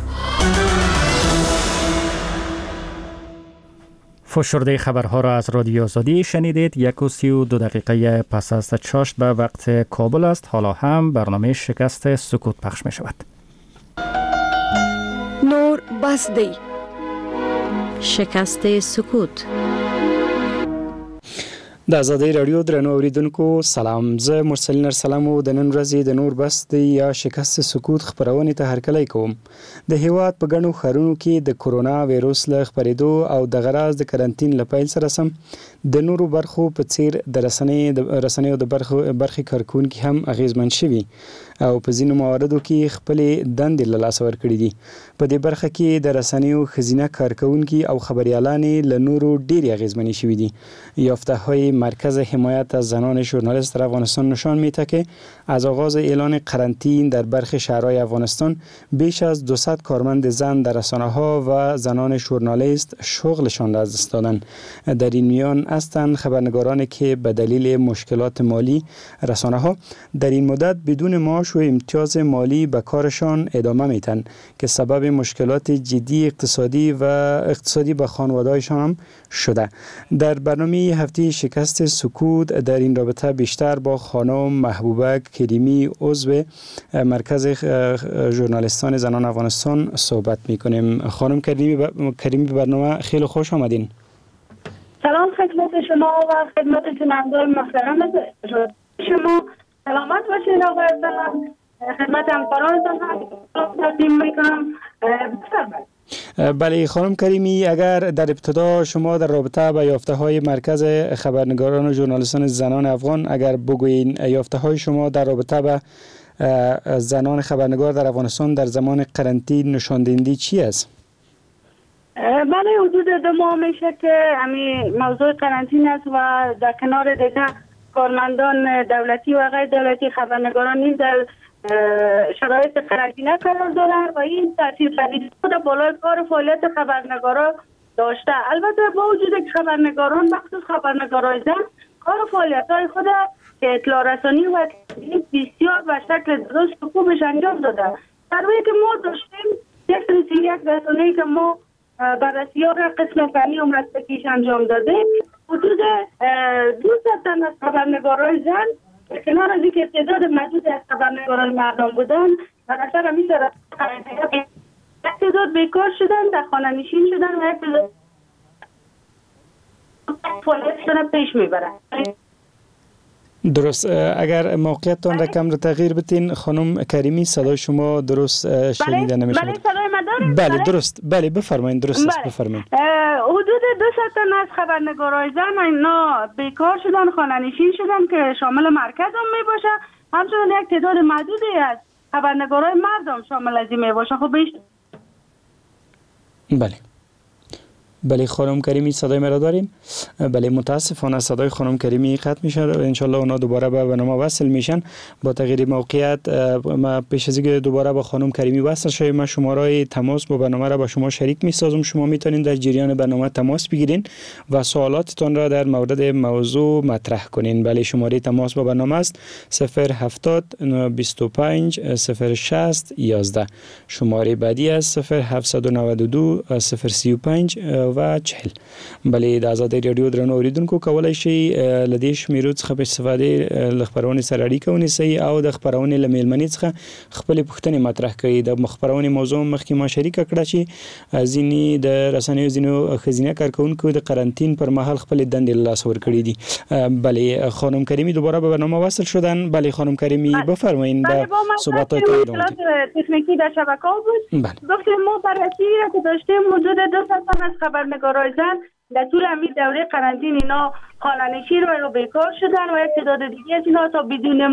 فشرده خبرها را از رادیو آزادی شنیدید. 1:32 پس از 6 به وقت کابل است. حالا هم برنامه شکست سکوت پخش می شود. نور بسدی شکست سکوت. د آزادۍ رادیو درنو اوریدونکو سلام. زه مرسلین ارسلم او د نن ورځې د نور بست یا شکست سکوت خبرونې ته هرکلی کوم. د هیواد په ګڼو ښارونو کې د کرونا وایروس له خپرېدو او د غراز د کرنټین له پیل سره سم د نورو برخو په څیر د رسنیو د برخې کارکونکي هم اغیزمن شوي او په ځینو مواردو کې خپلې دندې له لاسه ورکړي دي. په دې برخه کې د رسنیو ښځینه کارکونکي او خبریالانې له نورو ډېرې اغیزمنې شوي دي. یافته‌های مرکز حمایت از زنان ژورنالیست در افغانستان نشان می‌دهد که از آغاز اعلان قرنطین در برخی شهرهای افغانستان بیش از 200 کارمند زن در رسانه‌ها و زنان ژورنالیست شغلشان را از دست دادند. در این میان هستند خبرنگارانی که به دلیل مشکلات مالی رسانه‌ها در این مدت بدون معاش و امتیاز مالی به کارشان ادامه می‌دهند که سبب مشکلات جدی اقتصادی به خانواده‌هایشان هم شده. در برنامه هفته شکست سکوت در این رابطه بیشتر با خانم محبوبه کریمی عضو مرکز ژورنالیستان زنان افغانستان صحبت می‌کنیم. خانم کریمی به برنامه خیلی خوش آمدین. سلام خدمت شما و خدمت شنوندگان محترم شما. سلامت باشید آقای خدمت همکارانتان هم تقدیم می‌کنم. بله خانم کریمی، اگر در ابتدا شما در رابطه با یافته‌های مرکز خبرنگاران و ژورنالیستان زنان افغان اگر بگویین یافته‌های شما در رابطه با زنان خبرنگار در افغانستان در زمان قرنطینه نشان دهنده چی است؟ بله حدود 2 ماه میشه که همین موضوع قرنطینه است و در کنار دیگر کارمندان دولتی و غیر دولتی خبرنگاران نیز در شرایط قرنطینه قرار دارند و این تاثیر پذیری خود بالای کار فعالیت خبرنگاران داشته. البته با وجود که خبرنگاران مخصوص خبرنگارای زن کار و فعالیت‌های خود که اطلاع رسانی و بسیار به شکل درست و خوبش انجام داده. در حالی که ما داشتیم یک رسانه‌ای که ما بررسی ها را قسم فنی و مسلکیش انجام داده، حدود 200 تن از خبرنگارای زن کنار از اینکه تعداد محدود از خبرنگارای مردان بودن در اثر همین تعداد بیکار شدن، در خانه نشین شدن و یک تعداد فعالیتشون پیش میبرن. درست. اگر موقعیتتان را کم رو تغییر بتین خانم کریمی، صدای شما درست شنیده نمیشه. بله صدای ما دارید؟ بله درست. بله بفرمایید. درست است بفرمایید. حدود 200 تن از خبرنگارای زن اینا بیکار شدن، خانه نشین شدن که شامل مرکز هم می باشه، همچنین یک تعداد محدودی از خبرنگارای مردم شامل از این می باشه. خب بله خانم کریمی صدای مرا داریم؟ بله متاسفانه صدای خانم کریمی قطع میشه. انشالله اونا دوباره به برنامه وصل میشن. با تغییر موقعیت ما پیش از اینکه دوباره با خانم کریمی وصل شویم ما شماره تماس با برنامه را با شما شریک میسازم. شما میتونین در جریان برنامه تماس بگیرین و سوالاتتان را در مورد موضوع مطرح کنین. بله شماره تماس با برنامه است 070 25 060 11. شماره بعدی است 0792 035 و 40. بله د آزادۍ رادیو درنو اوریدونکو کولای شي لدې شمیرو څخه په استفاده ل خبرونې سره اړیکه ونیسئ او د خبرونې له میلمنې څخه خپل پوښتنې مطرح کړئ. د خبرونې موضوع مخکې ما شریک کړه چې ځینې د رسنیو ځینو ښځینه کارکونکو د قرنطین پر مهال خپل دندې له لاسه ورکړې دي. بله خانم کریمی دوباره به برنامه وصل شدن. بله خانم کریمی بفرمایید. بله با صحبتاتون تکنیکی در شبکه بود. گفتیم ما بررسی را که داشتیم حدود 200 تن از خبرنگارای زن در طول همین دوره قرنطین اینا خانه‌نشین و بیکار شدن و یک تعداد دیگه از اینا تا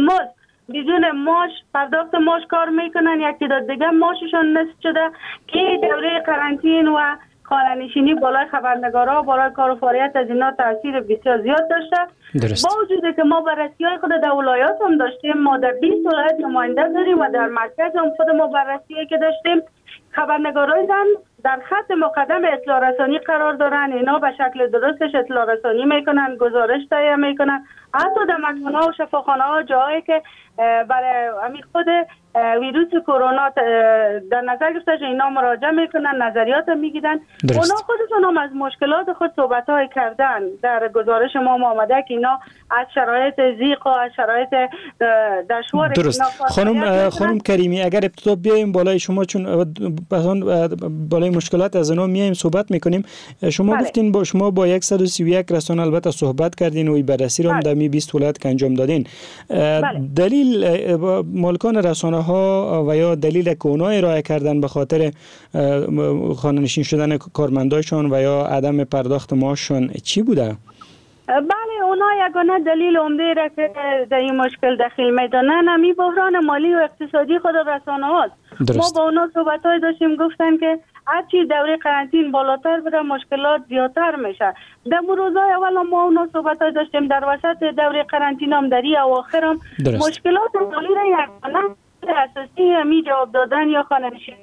بدون معاش پرداخت معاش کار میکنن. یک تعداد دیگه معاششون نصف شده که دوره قرنطین و خانه‌نشینی بالای خبرنگارا بالای کار و فعالیت از اینا تاثیر بسیار زیاد داشته. با وجودی که ما بررسی‌های خود در ولایات هم داشتیم، ما در 20 ولایت نماینده داریم و در مرکز هم خود ما بررسی‌هایی که داشتیم، خبرنگارای زن در خط مقدم اطلاع رسانی قرار دارن. اینا به شکل درستش اطلاع رسانی میکنن، گزارش تهیه میکنن، حتی در مکان‌ها و شفاخانه‌ها جایی که برای همین خود ویروس کرونا در نظر گرفته شده اینا مراجعه میکنن، نظریات میگیرن. اونا خودشون هم از مشکلات خود صحبت‌های کردن. در گزارش ما آمده که اینا از شرایط ضیق و از شرایط دشوار درست. خانم کریمی اگر ابتدا بیایم بالای شما، چون بالای مشکلات از اونا میایم صحبت میکنیم. شما گفتین با شما با 131 رسانه البته صحبت کردین و بررسی رو هم در 20 ولایت که انجام دادین. دلیل مالکان رسانه ها و یا دلیل که اونا ارائه کردن به خاطر خانه‌نشین شدن کارمندایشان و یا عدم پرداخت معاششان چی بوده؟ بله اونا یگانه دلیل عمده را که در این مشکل دخیل میدانن همین بحران مالی و اقتصادی خود رسانه هاست. ما با اونا صحبت‌های داشتیم، گفتن که هرچی دوره قرنطین بالاتر بره مشکلات زیادتر میشه. در روزهای اول ما اونا صحبت‌های داشتیم، در وسط دوره قرنطین هم در اواخر هم مشکلات مالی را یگانه اساسی همین جواب دادن یا خانه‌نشینی.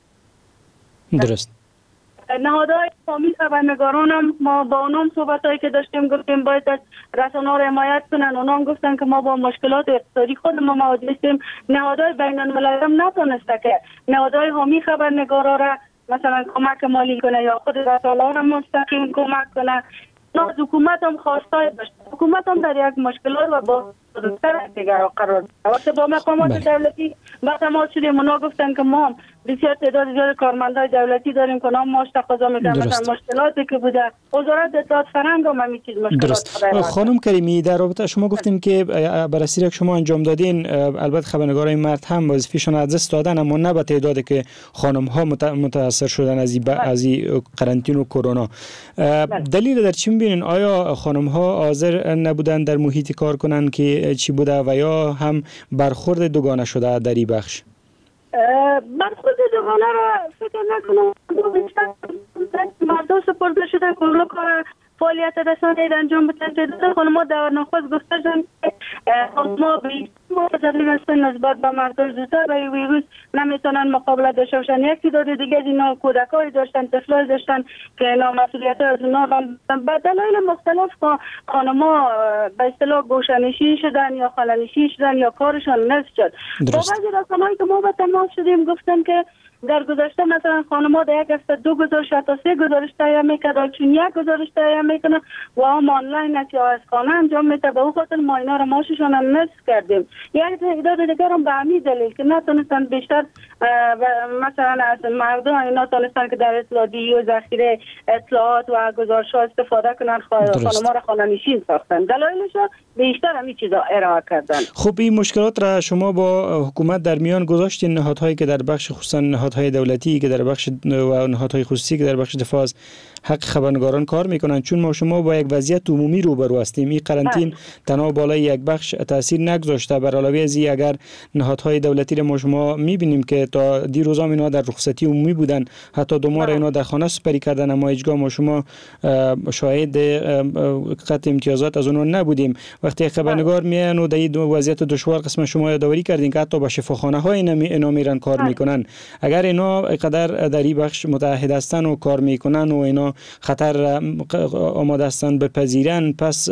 درست. نهادهای حامی خبرنگاران هم ما با اونم صحبتایی که داشتیم گفتیم باید از رسانه‌ها را حمایت کنن. اونم گفتن که ما با مشکلات اقتصادی خودمون مواجه هستیم. نهادهای بین‌المللی هم نتونسته که نهادهای حامی خبرنگارا را مثلا کمک مالی کنه یا خود رسانه‌ها را مستقیم کمک کنه. از حکومت هم خواستای داشت. حکومت هم در یک مشکلات و با دیگر قرار داد. وقتی با مقامات دولتی با تماس شدیم اونا گفتن که ما بسیار تعداد زیاد کارمندای دولتی داریم که اونا معاش تقاضا میکنن. مثلا مشکلاتی که بوده وزارت اطلاعات فرهنگ هم همین چیز مشکلات. خانم کریمی در رابطه شما گفتین که بررسی را که شما انجام دادین البته خبرنگارای مرد هم وظیفه‌شون از دست دادن، اما نه به تعدادی که خانم ها متاثر شدن از قرنطین و کرونا. دلیل در چی میبینین؟ آیا خانم ها حاضر نبودن در محیط کار کنن که چی بوده و یا هم برخورد دوگانه شده در این بخش؟ برخورد دوگانه را فکر نکنم. مردم سپرده شده کل کار فعالیت رسانه‌ای انجام بدن. تعداد خانم‌ها در نخست گفتن که ما متضرر هستن نسبت به مردم زودتر و ویروس نمیتونن مقابله داشته باشن. یک تعداد دیگه از اینا کودکای داشتن، طفلای داشتن که اینا مسئولیت از اونا به دلایل مختلف خانما به اصطلاح گوشه‌نشین شدن یا خاله‌نشین شدن یا کارشان نصف شد. با بعضی رسانه‌ای که ما به تماس شدیم گفتن که در گذشته مثلا خانم‌ها در یک هفته 2 گزارش تا 3 گزارش تهیه می‌کردن، چون یک گزارش تهیه می‌کنن و هم آنلاین است یا از خانه انجام می‌ده. به خاطر ما اینا رو معاششون هم نصف کردیم. یک تعداد دیگر هم به همین دلیل که نتونستن بیشتر مثلا از مردم اینا تونستن که در اطلاعیه و ذخیره اطلاعات و گزارش‌ها استفاده کنن، خانم‌ها را خانه‌نشین ساختن. دلایلش بیشتر همین چیزا ارائه کردن. خب این مشکلات را شما با حکومت در میان گذاشتین؟ نهادهایی که در بخش خصوصا نهادهای دولتی که در بخش و نهادهای خصوصی که در بخش دفاع از حق خبرنگاران کار میکنن، چون ما شما با یک وضعیت عمومی روبرو هستیم. این قرنطین تنها بالای یک بخش تاثیر نگذاشته، بر علاوه از این اگر نهادهای دولتی را ما شما میبینیم که تا دیروزا اینا در رخصتی عمومی بودن، حتی 2 ماه اینا در خانه سپری کردن، اما هیچگاه ما شما شاهد قطع امتیازات از اونها نبودیم. وقتی خبرنگار میان و در این وضعیت دشوار قسم شما یادآوری کردین که حتی با شفاخانه‌های اینا میرن کار میکنن. اگر اینا قدر در این بخش متحد هستن و کار میکنن و اینا خطر آماده هستن بپذیرن، پس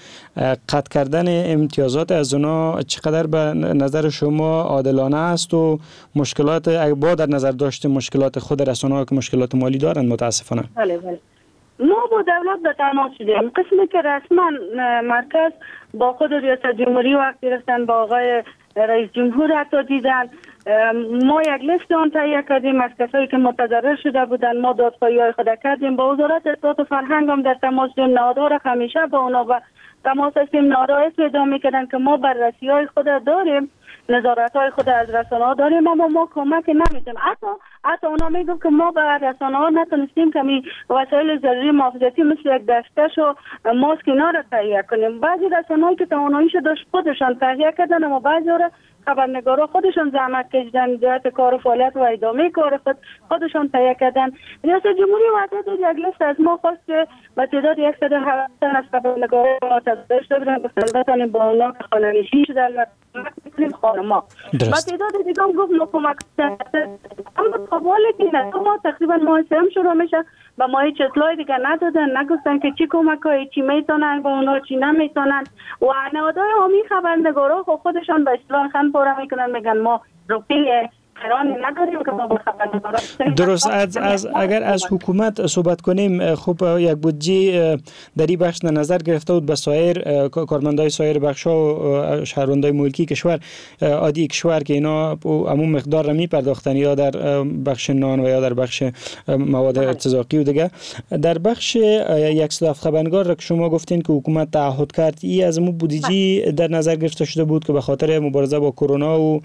قطع کردن امتیازات از اونا چقدر به نظر شما عادلانه است و مشکلات با در نظر داشته مشکلات خود رسانه‌ها که مشکلات مالی دارن متاسفانه؟ بله. ما با دولت به تماس شدیم. قسمی که رسما مرکز با خود ریاست جمهوری وقت گرفتن، با آقای رئیس جمهور حتی دیدن، ما یک لیست آن تهیه کردیم از کسایی که متضرر شده بودن. ما دادخواهی‌های خود کردیم، با وزارت اطلاعات و فرهنگ هم در تماس بودیم. نهادها را همیشه با اونا و تماس هستیم. نهادها اطلاع می‌کردن که ما بررسی‌های خود داریم، نظارت‌های خود از رسانه‌ها داریم، اما ما کمک نمی‌کنیم. حتی اونا میگن که ما به رسانه‌ها نتونستیم که وسایل ضروری محافظتی مثل یک دستکش و ماسک اینا را تهیه کنیم. بعضی رسانه‌هایی که تواناییش داشت خودشان تهیه کردن، اما بعضی را خبرنگارا خودشون زحمت کشیدن، جهت کار و فعالیت و ادامه کار خودشون تهیه کردن. ریاست جمهوری وقت یک لیست از ما خواست که به تعداد 170 تن از خبرنگارا معترض شدن، گفتن بتونیم با اونا خانه‌نشین شدن و می‌کنیم خانم‌ها. با تعداد دیگه هم گفت ما کمک کنیم، اما قبوله که نه. ما تقریبا ماه سوم شروع میشه و ما هیچ اطلاعی دیگه ندادن، نگفتن که چی کمک‌های چی میتونن با اونا چی نمیتونن. و نهادهای عمومی خبرنگارا خودشان به اصطلاح خن پاره میکنن، میگن ما روپی قرار نداریم که با خبرنگارا. درست. اگر از حکومت صحبت کنیم، خب یک بودجه در این بخش نظر گرفته بود به سایر کارمندای سایر بخش‌ها و شهروندای ملکی کشور عادی کشور که اینا عموم مقدار را میپرداختن، یا در بخش نان و یا در بخش مواد ارتزاقی و دیگه. در بخش 107 خبرنگار را که شما گفتین که حکومت تعهد کرد، این از مو بودجه در نظر گرفته شده بود که به خاطر مبارزه با کرونا و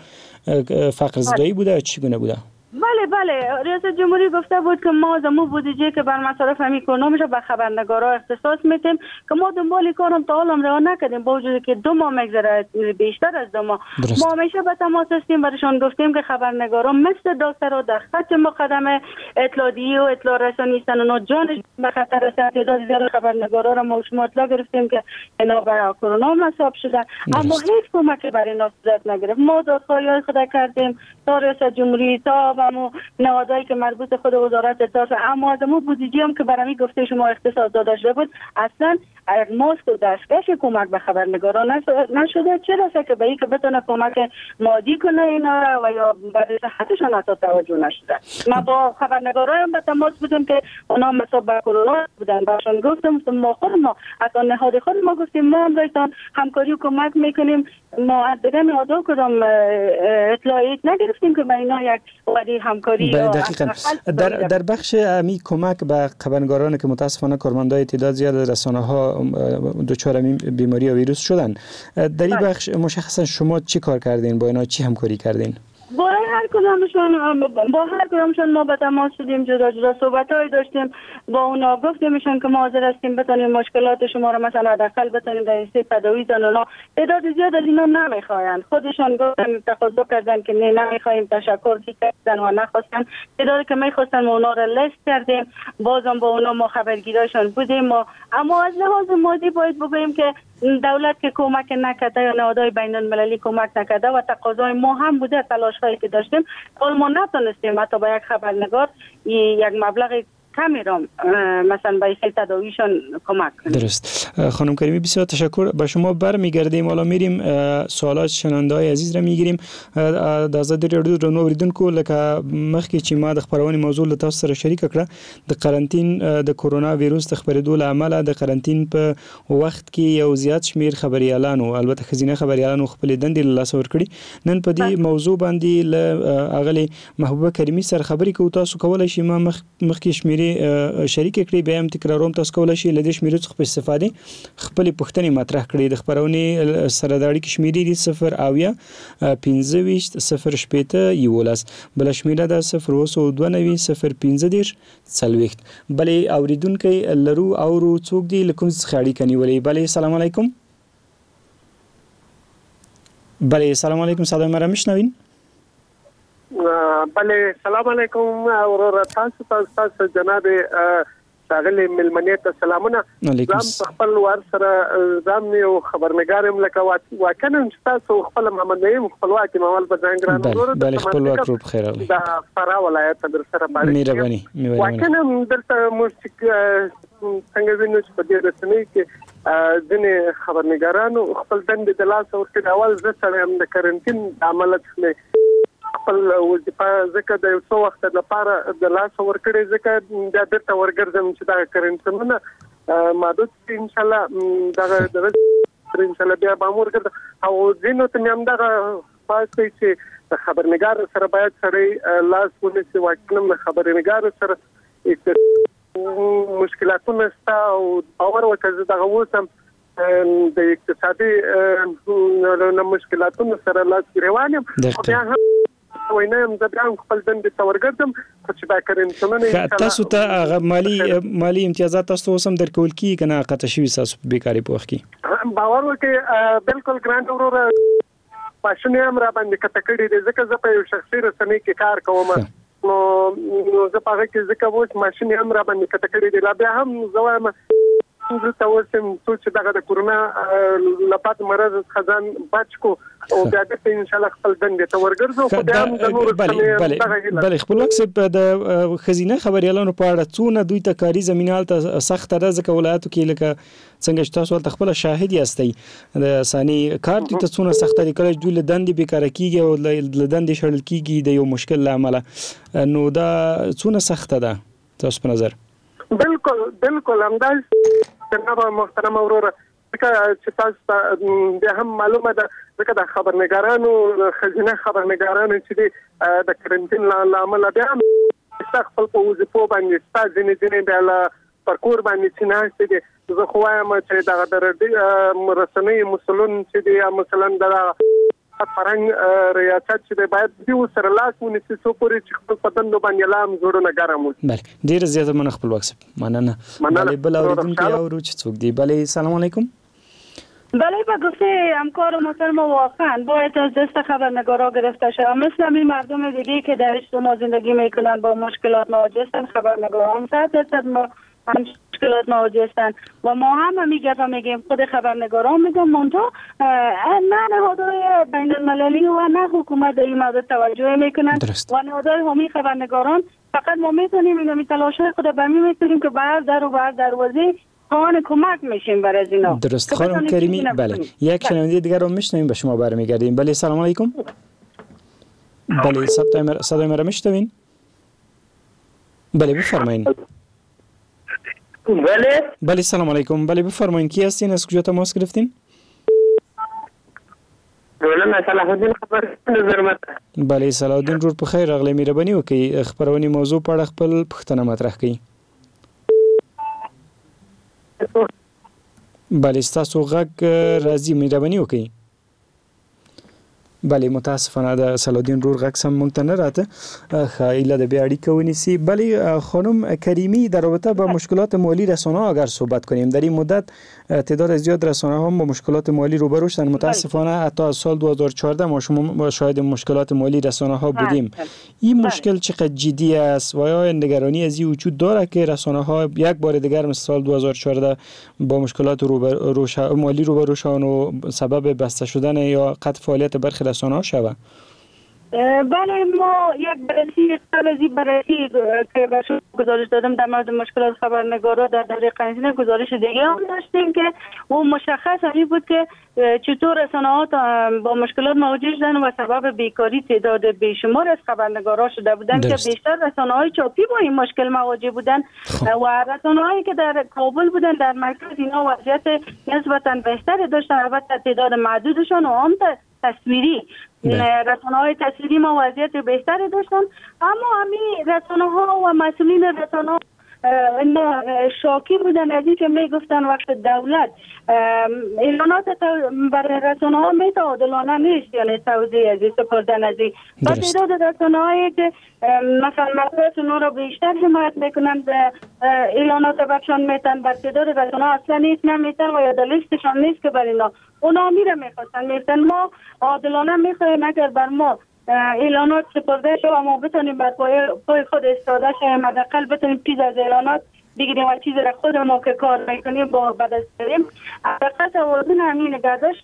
فقر زدایی بوده، چگونه بوده؟ بله ریاست جمهوری گفته بود که ما زمو بودجه که بر مصارف اکنومیک به خبرنگارا اختصاص میدیم که ما دنبال کارم تا حالا راه نکردیم، با وجودی که 2 ماه میگذره، بیشتر از 2 ماه. ما همیشه به تماس هستیم، برشان گفتیم که خبرنگارا مثل دکترها در خط مقدم اطلاعیه و اطلاع رسانی هستن، اونا جانش به خطر است. تعداد زیاد خبرنگارا را ما شما اطلاع گرفتیم که اینا برای کرونا مصاب شدن، اما هیچ کمکی برای اینا صورت نگرفت. ما دادخواهی خود کردیم تا ریاست جمهوری، تا و نهادهایی که مربوط خود وزارت اطلاعات، اما از اون بودجه هم که برای گفته شما اختصاص داده شده بود، اصلا ماسک و دستکش کمک به خبرنگاران نشده. چرا که به این که بتونه کمک مادی کنه اینا و یا برای صحتشان حتی توجه نشده. ما با خبرنگاران هم به تماس بودیم که اونا مصاب به کرونا بودن، براشون گفتم ما حتی نهاد خود ما گفتیم ما هم رایتان همکاری و کمک میکنیم. ما از دیگه نهادها کدام اطلاعیت نگرفتیم که با اینا یک وعده همکاری. دقیقاً در بخش امی کمک به خبرنگاران که متاسفانه کارمندای تعداد زیاد از رسانه‌ها دچار بیماری و ویروس شدن، در این بخش مشخصا شما چی کار کردین؟ با اینا چی همکاری کردین؟ با هر کدامشون ما به تماس شدیم، جدا جدا صحبت‌های داشتیم با اونا، گفتیمشون که ما حاضر هستیم بتونیم مشکلات شما رو مثلا حداقل بتونیم در این تداوی اونا. تعداد زیاد از اینا نمیخواین، خودشون گفتن تقاضا کردن که نمیخوایم، تشکر کردن و نخواستن. تعدادی که میخواستن ما اونا رو لیست کردیم، بازم با اونا ما خبرگیراشون بودیم. اما از لحاظ مادی باید بگوییم که دولت که کمک نکرده یا نهادهای بین المللی کمک نکرده و تقاضای ما هم بوده، تلاش‌هایی که داشتیم ولی ما نتونستیم حتی با یک خبرنگار یک مبلغ کمی را مثلا به حیث تداویشان کمک کنیم. درست. خانم کریمی بسیار تشکر. به شما برمیگردیم، حالا میریم سوالات شنونده‌های عزیز را میگیریم. د آزادي رادیو درنو اوریدونکو لکه مخکې چې ما د خبرونې موضوع له تاسو سره شریک کړه، د قرنټین د کورونا وایروس د خپرېدو له امله د قرنټین په وخت کې یو زیات شمیر خبريالانو، البته خزینه خبريالانو خپل دندې له لاس ورکړي. نن په دې موضوع باندې له اغلی محبوبه کریمی سره خبرې کوو. تاسو کولای شئ ما مخکې شمیرې شریک کړئ، بیا هم تکراروم. تاسو کولای شئ له دې شمیرو څخه په استفاده خپل پوښتنې مطرح کړئ. د خبرونې سره د اړیکې شمیرې دي 0 25 0 شپېته 11 بل شمیره ده 0 292 0 15 40. بلې اوریدونکو لرو او څوک دی لکه څه اړیکه نیولې. بلې سلام علیکم. بلې سلام علیکم. صدای ما را میشنوین؟ بله سلام علیکم اورور تاسو جناب ښاغلي ملمنې ته سلامونه. زم خپل ور سره زم یو خبرنګارم لکه واکنه چې تاسو خپل محمد نعیم خپلواکي مول په ځانګړي ورور بله خپلواک روپ خیر علي د فرا ولایت در سره باندې مهرباني واکنه درته موسیق څنګه وینئ چې په دې رسنۍ کې ځینې خبرنګارانو خپل دندې د لاس ورکړي. اول زه سره هم د کرنټین د عمله څخه خپل وظیفه ځکه د یو څو وخت لپاره د لاس ورکړي، ځکه د درته ورګرځم چې دا کرنټینونه محدود ان شاء الله دغه ان شاء الله بیا به ورګرځم. او ځینو ته هم دغه پاتې چې د خبرنګار سره باید سره لاس ونیسي. واکلم خبرنګار سره مشکلاتونه شته او باور وکړه دغه وسم د اقتصادي مشکلاتونو سره لاس روانم. بیا هم وینم د بانک خپل دندې تورګردم چې دا کرنټونه تاسو ته هغه مالی امتیازات تاسو سم درکول کی کنه قطع شوی تاسو بیکاری په وخت کې باور وکړئ بالکل ګرانټ ورور پښنه هم را باندې کته کړی دی، ځکه زه په یو شخصي رسنۍ کې کار کوم نو زه په هغه کې ځکه وښ ماشين هم را باندې کته کړی دی. لا بیا هم زوام زه تاسو چې دغه د کورونا لپاره مرز خزان بچکو او بیا د ان شاء الله خپل دندې ته ورګرځو. خو بیا هم د نور بله خپل وخت د خزینه خبريالانو په اړه څونه دوی ته کاری زمينال ته سخت راځي کولاتو کې لکه څنګه چې تاسو ته خپل شاهد یاستئ د ثاني کار ته څونه سخت لري کله دوی له دندې بیکاره کیږي او له دندې شړل کیږي د یو مشکل لامل. نو دا څونه سخت ده تاسو په نظر؟ بالکل همداس جناب محترم اورور چې تاسو ته هم معلومه ده ځکه د خبرنګارانو خزینه خبرنګارانو چې د کرنټین لامل بیا خپل په وظیفو باندې ستاسو ځینې بیا پرکور باندې چې ناشته دي. زه خو وایم چې دغه د رسنۍ مسلون چې دی مثلا د فرنګ ریاست چې باید دی سره لاس ونیسي څو پورې چې خپل پدند باندې لام جوړونه ګرام وي. بله ډیر زیاته من خپل وخت مننه. بله بل اوریدونکو او چې څوک دی. بله سلام علیکم. بله به گفته همکار محترم واقعا باید از دست خبرنگارا گرفته شود. مثل همین مردم دیگه که در اجتماع زندگی میکنن با مشکلات مواجه هستند، خبرنگارا هم 100% مشکلات مواجه هستند و ما هم میگیم خود خبرنگاران میگم منتها نه نهادهای بین المللی و نه حکومت در این مورد توجه میکنن و نهادهای حامی خبرنگاران فقط ما میتونیم این تلاش‌های خود برمی میکنیم که بر در و بر دروازه خواهان کمک میشیم برای از اینا. درست خانم کریمی. بله یک شنونده دیگر رو میشنویم به شما برمیگردیم. بله سلام علیکم. بله صدای مرا میشنوین؟ بله بفرمایید. بله سلام علیکم. بله بفرمایید کی هستین؟ از کجا تماس گرفتین؟ مولانا صلاح الدین خبر نظر. بله صلاح الدین رور په خیر اغلی مهرباني وکړئ خبرونې موضوع په اړه خپل پوښتنه مطرح کړئ. بله ستاسو غږ راځي مهرباني وکړئ. بله متاسفانه د سلادین رور غکسم مونږ ته نه راته خیلی د بیا اړیکه ونیسی. بله خانم کریمی در رابطه با مشکلات مالی رسانه ها اگر صحبت کنیم، در این مدت تعداد زیاد رسانه ها با مشکلات مالی روبرو شدن. متاسفانه حتی از سال 2014 ما شما شاهد مشکلات مالی رسانه ها بودیم. این مشکل چقدر جدی است و یا نگرانی از این وجود داره که رسانه ها یک بار دیگر مثل سال 2014 با مشکلات مالی روبرو شدن و سبب بسته شدن یا قطع فعالیت برخی رسانه ها شود؟ بله ما یک بررسی که به شما گزارش دادم در مورد مشکلات خبرنگارا در دوره قرنطینه گزارش دیگه هم داشتیم که اون مشخص همین بود که چطور رسانه‌ها با مشکلات مواجه شدن و سبب بیکاری تعداد بیشمار از خبرنگارا شده بودند که بیشتر رسانه‌های چاپی با این مشکل مواجه بودند و رسانه‌هایی که در کابل بودند در مرکز اینا وضعیت نسبتاً بهتری داشتن، البته تعداد معدودشان و هم تصویری رسانه‌های تصویری ما وضعیت بهتری داشتن، اما همین رسانه‌ها و مسئولین رسانه‌ها اینا شاکی بودن از اینکه میگفتن وقت دولت اعلانات برای رسانه‌ها عادلانه نیست، یعنی توزیع از سپردن از این و تعداد رسانه‌هایی که مثلا مطبوعات اونا را بیشتر حمایت میکنند اعلانات برشان میتن، بر تعداد رسانه‌ها اصلا نیست نمیتن و یا در لیستشان نیست که بر اینا اونا میره میخواستن ما عادلانه میخوایم اگر بر ما اعلانات سپرده شد و ما بتونیم بر پای خود استاده شویم، حداقل بتونیم چیز از اعلانات بگیریم و چیز را خود ما که کار میکنیم با بدست داریم حداقل توازن همین نگهداشت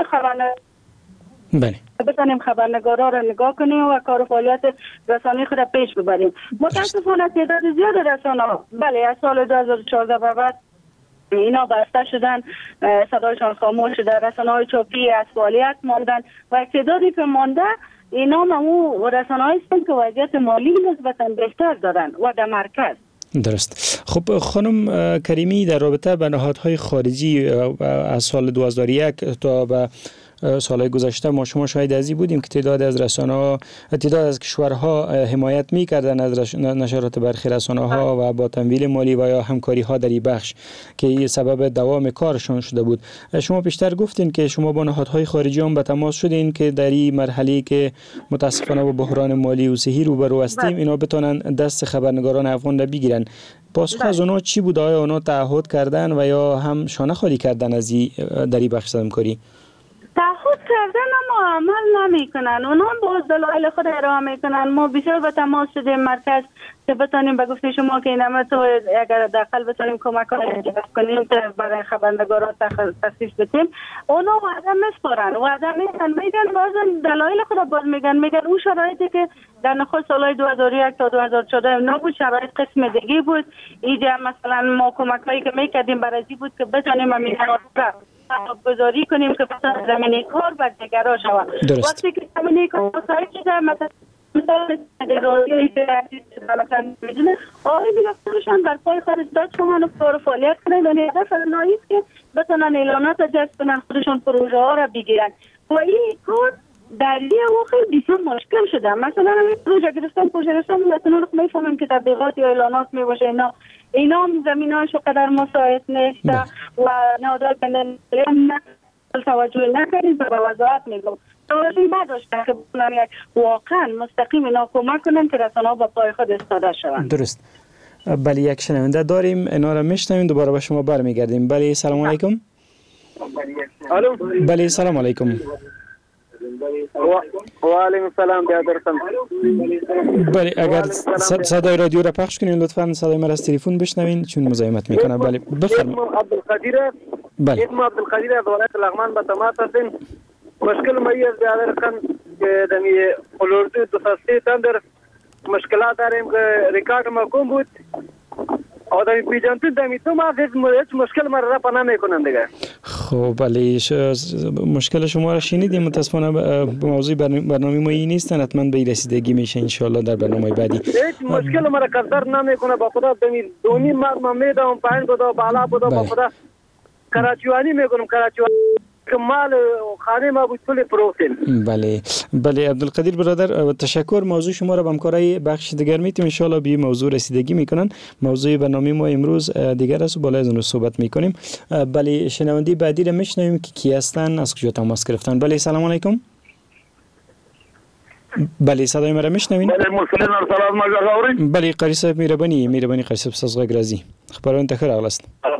بتونیم خبرنگارا را نگاه کنیم و کار فعالیت رسانه‌ای خود را پیش ببریم. متاسفانه تعداد زیاد رسانه‌ها بله از سال 2014 به بعد اینا بسته شدن، صدایشان خاموش شده، رسانه‌های چاپی از فعالیت ماندن و تعدادی که مانده اینا همون رسانه‌هایی هستند که وضعیت مالی نسبتاً بهتر دارن و در مرکز. درست. خب خانم کریمی در رابطه با نهادهای خارجی از سال 2001 تا به سالهای گذشته ما شما شاهد ازی بودیم که تعداد از رسانه‌ها تعداد از کشورها حمایت می‌کردند از نشرات برخی رسانه‌ها و با تمویل مالی و یا همکاری‌ها در این بخش که این سبب دوام کارشان شده بود. شما پیشتر گفتین که شما با نهادهای خارجی هم به تماس شدین که در این مرحله که متاسفانه با بحران مالی و صحی روبرو هستیم اینا بتونن دست خبرنگاران افغان را بگیرن. پاسخ از اونا چی بود؟ آیا اونا تعهد کردن و یا هم شانه خالی کردن از در این بخش همکاری؟ تعهد کردن اما عمل نمی کنن، اونا با دلایل خود ارائه میکنن. ما بسیار به تماس شدیم مرکز که بتونیم به گفته شما که اینما تو اگر داخل بتونیم کمک کنیم که برای خبرنگارا تخصیص بدیم، اونا وعده میسپارن، وعده میگن بازم دلایل خود باز میگن اون شرایطی که در نخست سالهای 2001 تا 2014 نبود، شرایط قسم دیگه بود. اینجا مثلا ما کمکایی که میکردیم برای بود که بتونیم همین گذاری کنیم که مثلا زمینه کار بر دیگرها شود. وقتی که زمینه کار سایت شده مثلا راضی که مثلا میدونه آقای دیگرشان بر پای خارج داد شما رو فعالیت کنن و هدف نایست که بتونن اعلانات جذب کنن، خودشون پروژه ها را بگیرن و این کار در یه واقع بسیار مشکل شده. مثلا پروژه گرفتن مثلا رو میفهمیم که تبلیغات یا اعلانات میباشه اینا هم زمینه‌هاشو قدر مساعد نیست و نهادهای بین‌المللی توجه نکردید و به وضاحت میگم توجه نداشتن که بتونن واقعا مستقیم اینا کمک کنن که رسانه‌ها با پای خود ایستاده شوند. درست. بله یک شنونده داریم، اینا رو میشنویم دوباره به شما برمیگردیم. بله سلام علیکم. الو. بله سلام علیکم. و علیکم السلام بیادرتم. بله اگر صدای رادیو را پخش کنین لطفاً صدای من از تلفن بشنوین چون مزاحمت میکنه. بله بفرمایید. عبدالقدیر از ولایت لغمان به تماس هستیم. مشکل ما است بیادرتم که دمی اولوردو دو ساستی تندر مشکلات داریم که ریکارد محکوم بود او دمی پیجانتون دمی تو ما هیچ مشکل ما را پناه میکنن دیگه. خب بله مشکل شما را شنیدیم. متاسفانه موضوع برنامه ما این نیستن، حتما به رسیدگی میشه ان شاء الله در برنامه بعدی. هیچ مشکل ما را قدر نمیکنه با خدا دمی دونی ما میدم پایین بده بالا بده با خدا کراچیوانی میکنم کراچیوانی کمال خانه ما بود کلی پروتین. بله عبدالقدیر برادر تشکر. موضوع شما را به همکارای بخش دیگر میتیم ان شاء الله به موضوع رسیدگی میکنن. موضوع برنامه ما امروز دیگر است و بالا از اون صحبت میکنیم. بله شنوندی بعدی را میشنویم که کی هستن از کجا تماس گرفتن. بله سلام علیکم. بله صدای مرا میشنوین؟ بله مرسلین ارسلان ما اورین. بله قاری صاحب مهربانی قاری صاحب ساز غرازی خبرون ته راغلاست.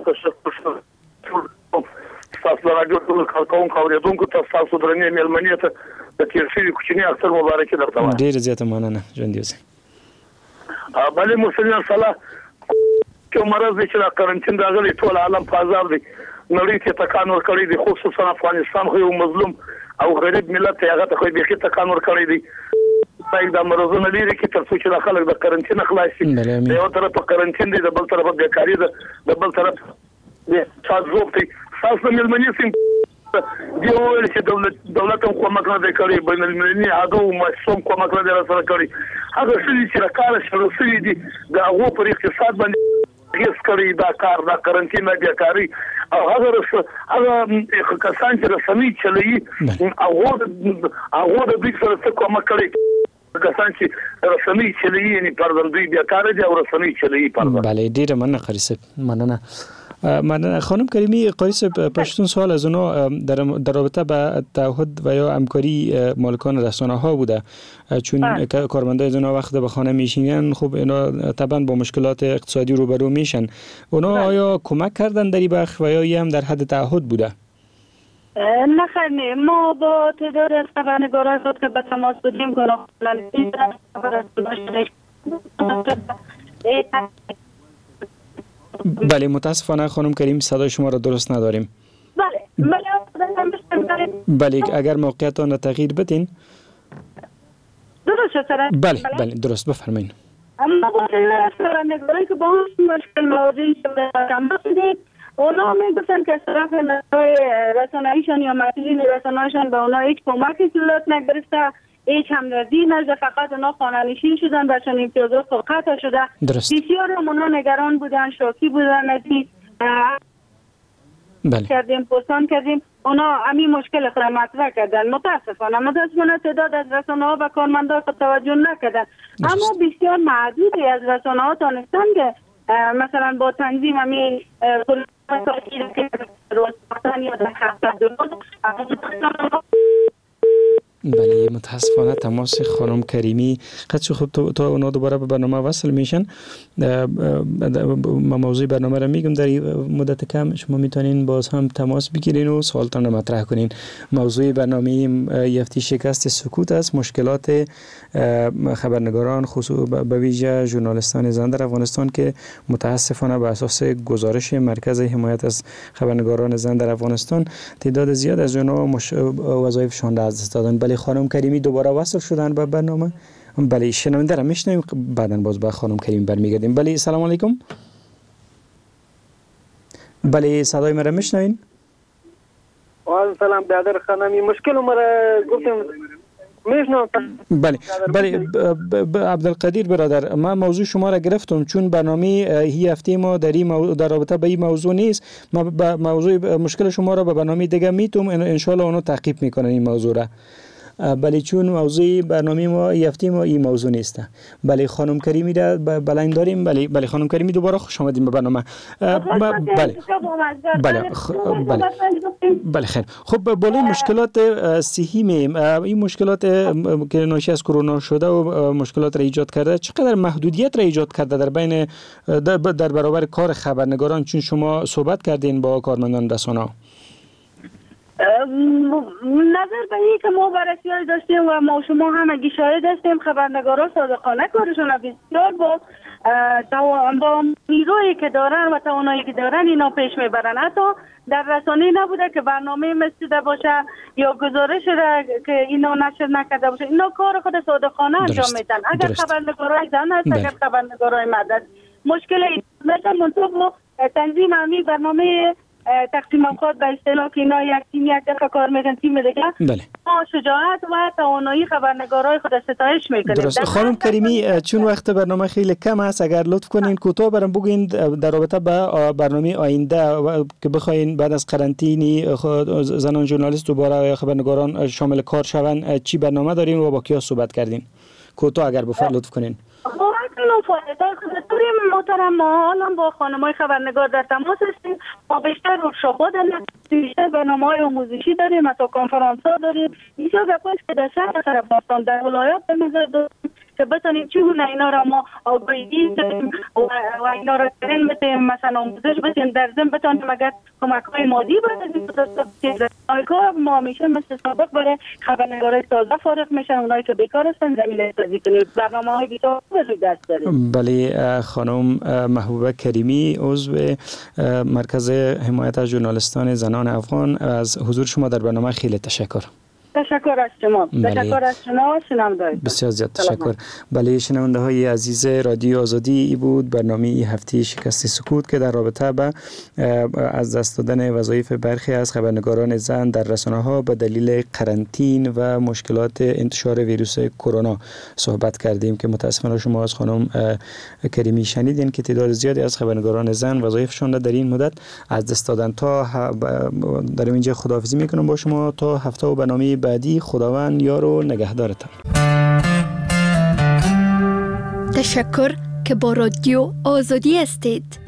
تاسو راډیو ټول کارکون اوریدونکو ته تاسو درنې مېلمنې ته د تیر شوي کوچنی اکثر مبارکي درته وایم. ډیر زیاته مننه ژوند اوسئ. بله مرسلین ارسلان کوم مرض چې د قرنټین راغلی ټول عالم په عذاب دی. نړۍ ته تکان ور کړی دی خصوصا افغانستان خو یو مظلوم او غریب ملت هغه ته خو به تکان ور کړی دی. پای دا مرزونه لري چې تر څو چې خلک د قرنټین خلاص شي. یو طرف په قرنټین دی د بل طرف بیکاری ده د بل طرف د تاسو ته تاسو ملمنې سیم دی ویل چې دولت هم کومک نه کوي بین المللي هغه مشروم کومک نه سره کوي. هغه چې راکاره شروع شوی دی د هغه پر اقتصاد باندې هیڅ کوي دا کار دا قرنټین بیکاری او هغه کسان چې رسمي چلوي هغه د دې سره کومک کوي. کسان چې رسمي چلوي یعنی پردن دوی بیکاره دي او رسمي چلوي پردن. بله ډیره مننه قاری صاحب مننه. خانم کریمی قاری صاحب پشتون سوال از اونا در رابطه با تعهد و یا همکاری مالکان رسانه ها بوده چون کارمندای از اونا وقت به خانه میشینن خب اینا طبعا با مشکلات اقتصادی روبرو میشن. اونا آیا کمک کردن در این بخش و یا هم در حد تعهد بوده؟ نه خیلی ما با تعداد از خبرنگارای خود که به تماس بودیم بله متاسفانه خانم کریم صدای شما را درست نداریم. بله اگر موقعیتان را تغییر بدین. درست شد. بله درست بفرمایید. اما با خبرنگارایی که با مشکل مواجه شدیم اونا میگفتن که طرف رسانه‌ایشان یا مسئولین رسانه‌ایشان به اونا هیچ کمکی صورت نگرفته، هیچ همدردی نشده، فقط اونا خانه‌نشین شدن و چون امتیازات قطع شده. بسیار اونا نگران بودن، شوکی بودن از این کردیم پستان کردیم. اونا همین مشکل خود مطرح کردن. متاسفانه تعداد از رسانه‌ها و کارمندان خود توجه نکردن. اما بسیار معدودی از رسانه‌ها تانستن که مثلا با تنظیم همین بله متاسفانه تماس خانم کریمی قدش خوب تا اونا دوباره به برنامه وصل میشن. ما موضوع برنامه را میگم در مدت کم شما میتونین باز هم تماس بگیرین و سوالتان را مطرح کنین. موضوع برنامه یفتی شکست سکوت است، مشکلات خبرنگاران خصوص به ویژه ژورنالیستان زن در افغانستان که متاسفانه بر اساس گزارش مرکز حمایت از خبرنگاران زن در افغانستان تعداد زیاد از اونها وظایفشان را از دست دادن. بله خانم کریمی دوباره وصل شدن به برنامه. بله شنونده را میشنویم بعداً باز به خانم کریمی برمیگردیم. بله سلام علیکم. بله صدای مرا میشنوین؟ و سلام برادر خانمی مشکل مرا گفتم بله عبدالقدیر برادر ما موضوع شما را گرفتم چون برنامه هی هفته ما در رابطه به این موضوع نیست. ما موضوع مشکل شما را به برنامه دیگه میتونم ان شاء الله اونو تعقیب میکنن این موضوع را. بله چون موضوع برنامه ما یفتی ما این موضوع نیست. بله خانم کریمی را بلاین داریم. بله خانم کریمی دوباره خوش آمدیم به برنامه. بله خیر. خب بالای مشکلات صحی این مشکلات که ناشی از کرونا شده و مشکلات را ایجاد کرده چقدر محدودیت را ایجاد کرده در بین در برابر کار خبرنگاران چون شما صحبت کردین با کارمندان رسانه؟ نظر به این که ما بررسی داشتیم و ما شما هم اگه شاهد هستیم خبرنگاران صادقانه کارشون بسیار با نیرویی که دارن و توانایی که دارن اینا پیش میبرن. حتی در رسانه نبوده که برنامه مسیده باشه یا گزارش که اینا نشر نکرده باشه. اینا کار خود صادقانه انجام میدن. اگر خبرنگارای زن هست اگر خبرنگارای مرد هست مشکل مثلا منطقه تنظیم همین برنامه تقسیم اوقات به اصطلاح که اینا یک تیم یک دفعه کار میکنن تیم دیگه. بله. ما شجاعت و توانایی خبرنگارای خود ستایش میکنیم. درست. خانم کریمی چون وقت برنامه خیلی کم است اگر لطف کنین کوتاه برام بگین در رابطه با برنامه آینده که بخواین بعد از قرنطینه زنان ژورنالیست دوباره خبرنگاران شامل کار شوند چی برنامه دارین و با کیا صحبت کردین؟ کوتاه اگر بفرمایید لطف کنین. فعالیت‌های خود داریم محترم. ما حالا با خانم‌های خبرنگار در تماس هستیم. ما بیشتر ورکشاپ‌ها داریم، بیشتر برنامه‌های آموزشی داریم، حتی کنفرانس‌ها داریم. اینجا گپاست که در شهر افغانستان در ولایات به نظر داریم که بتونیم چگونه اینا را ما آگاهی بدیم و اینا را ترین بدیم، مثلا آموزش بدیم، در ضمن بتونیم اگر کمک‌های مادی بدیم. آگاه ما همیشه مثل سابق برای خبرنگارای تازه فارغ میشن، اونایی که بیکار هستن زمینه سازی کنیم، برنامه‌های بیشتر روی دست داریم. بله، خانم محبوبه کریمی عضو مرکز حمایت از ژورنالیستان زنان افغان، از حضور شما در برنامه خیلی تشکر. تشکر از شما. تشکر از شما شنوندگان. بسیار زیاد تشکر. بله، شنونده های عزیز رادیو آزادی، ای بود برنامه هفته شکست سکوت که در رابطه با از دست دادن وظایف برخی از خبرنگاران زن در رسانه ها به دلیل قرنطین و مشکلات انتشار ویروس کرونا صحبت کردیم که متاسفانه شما از خانم کریمی شنیدین که تعداد زیادی از خبرنگاران زن وظایفشان در این مدت از دست دادن. تا در اینجا خداحافظی میکنم با شما تا هفته و برنامه بعدی. خداوند یار و نگهدارتان. تشکر که با رادیو آزادی هستید.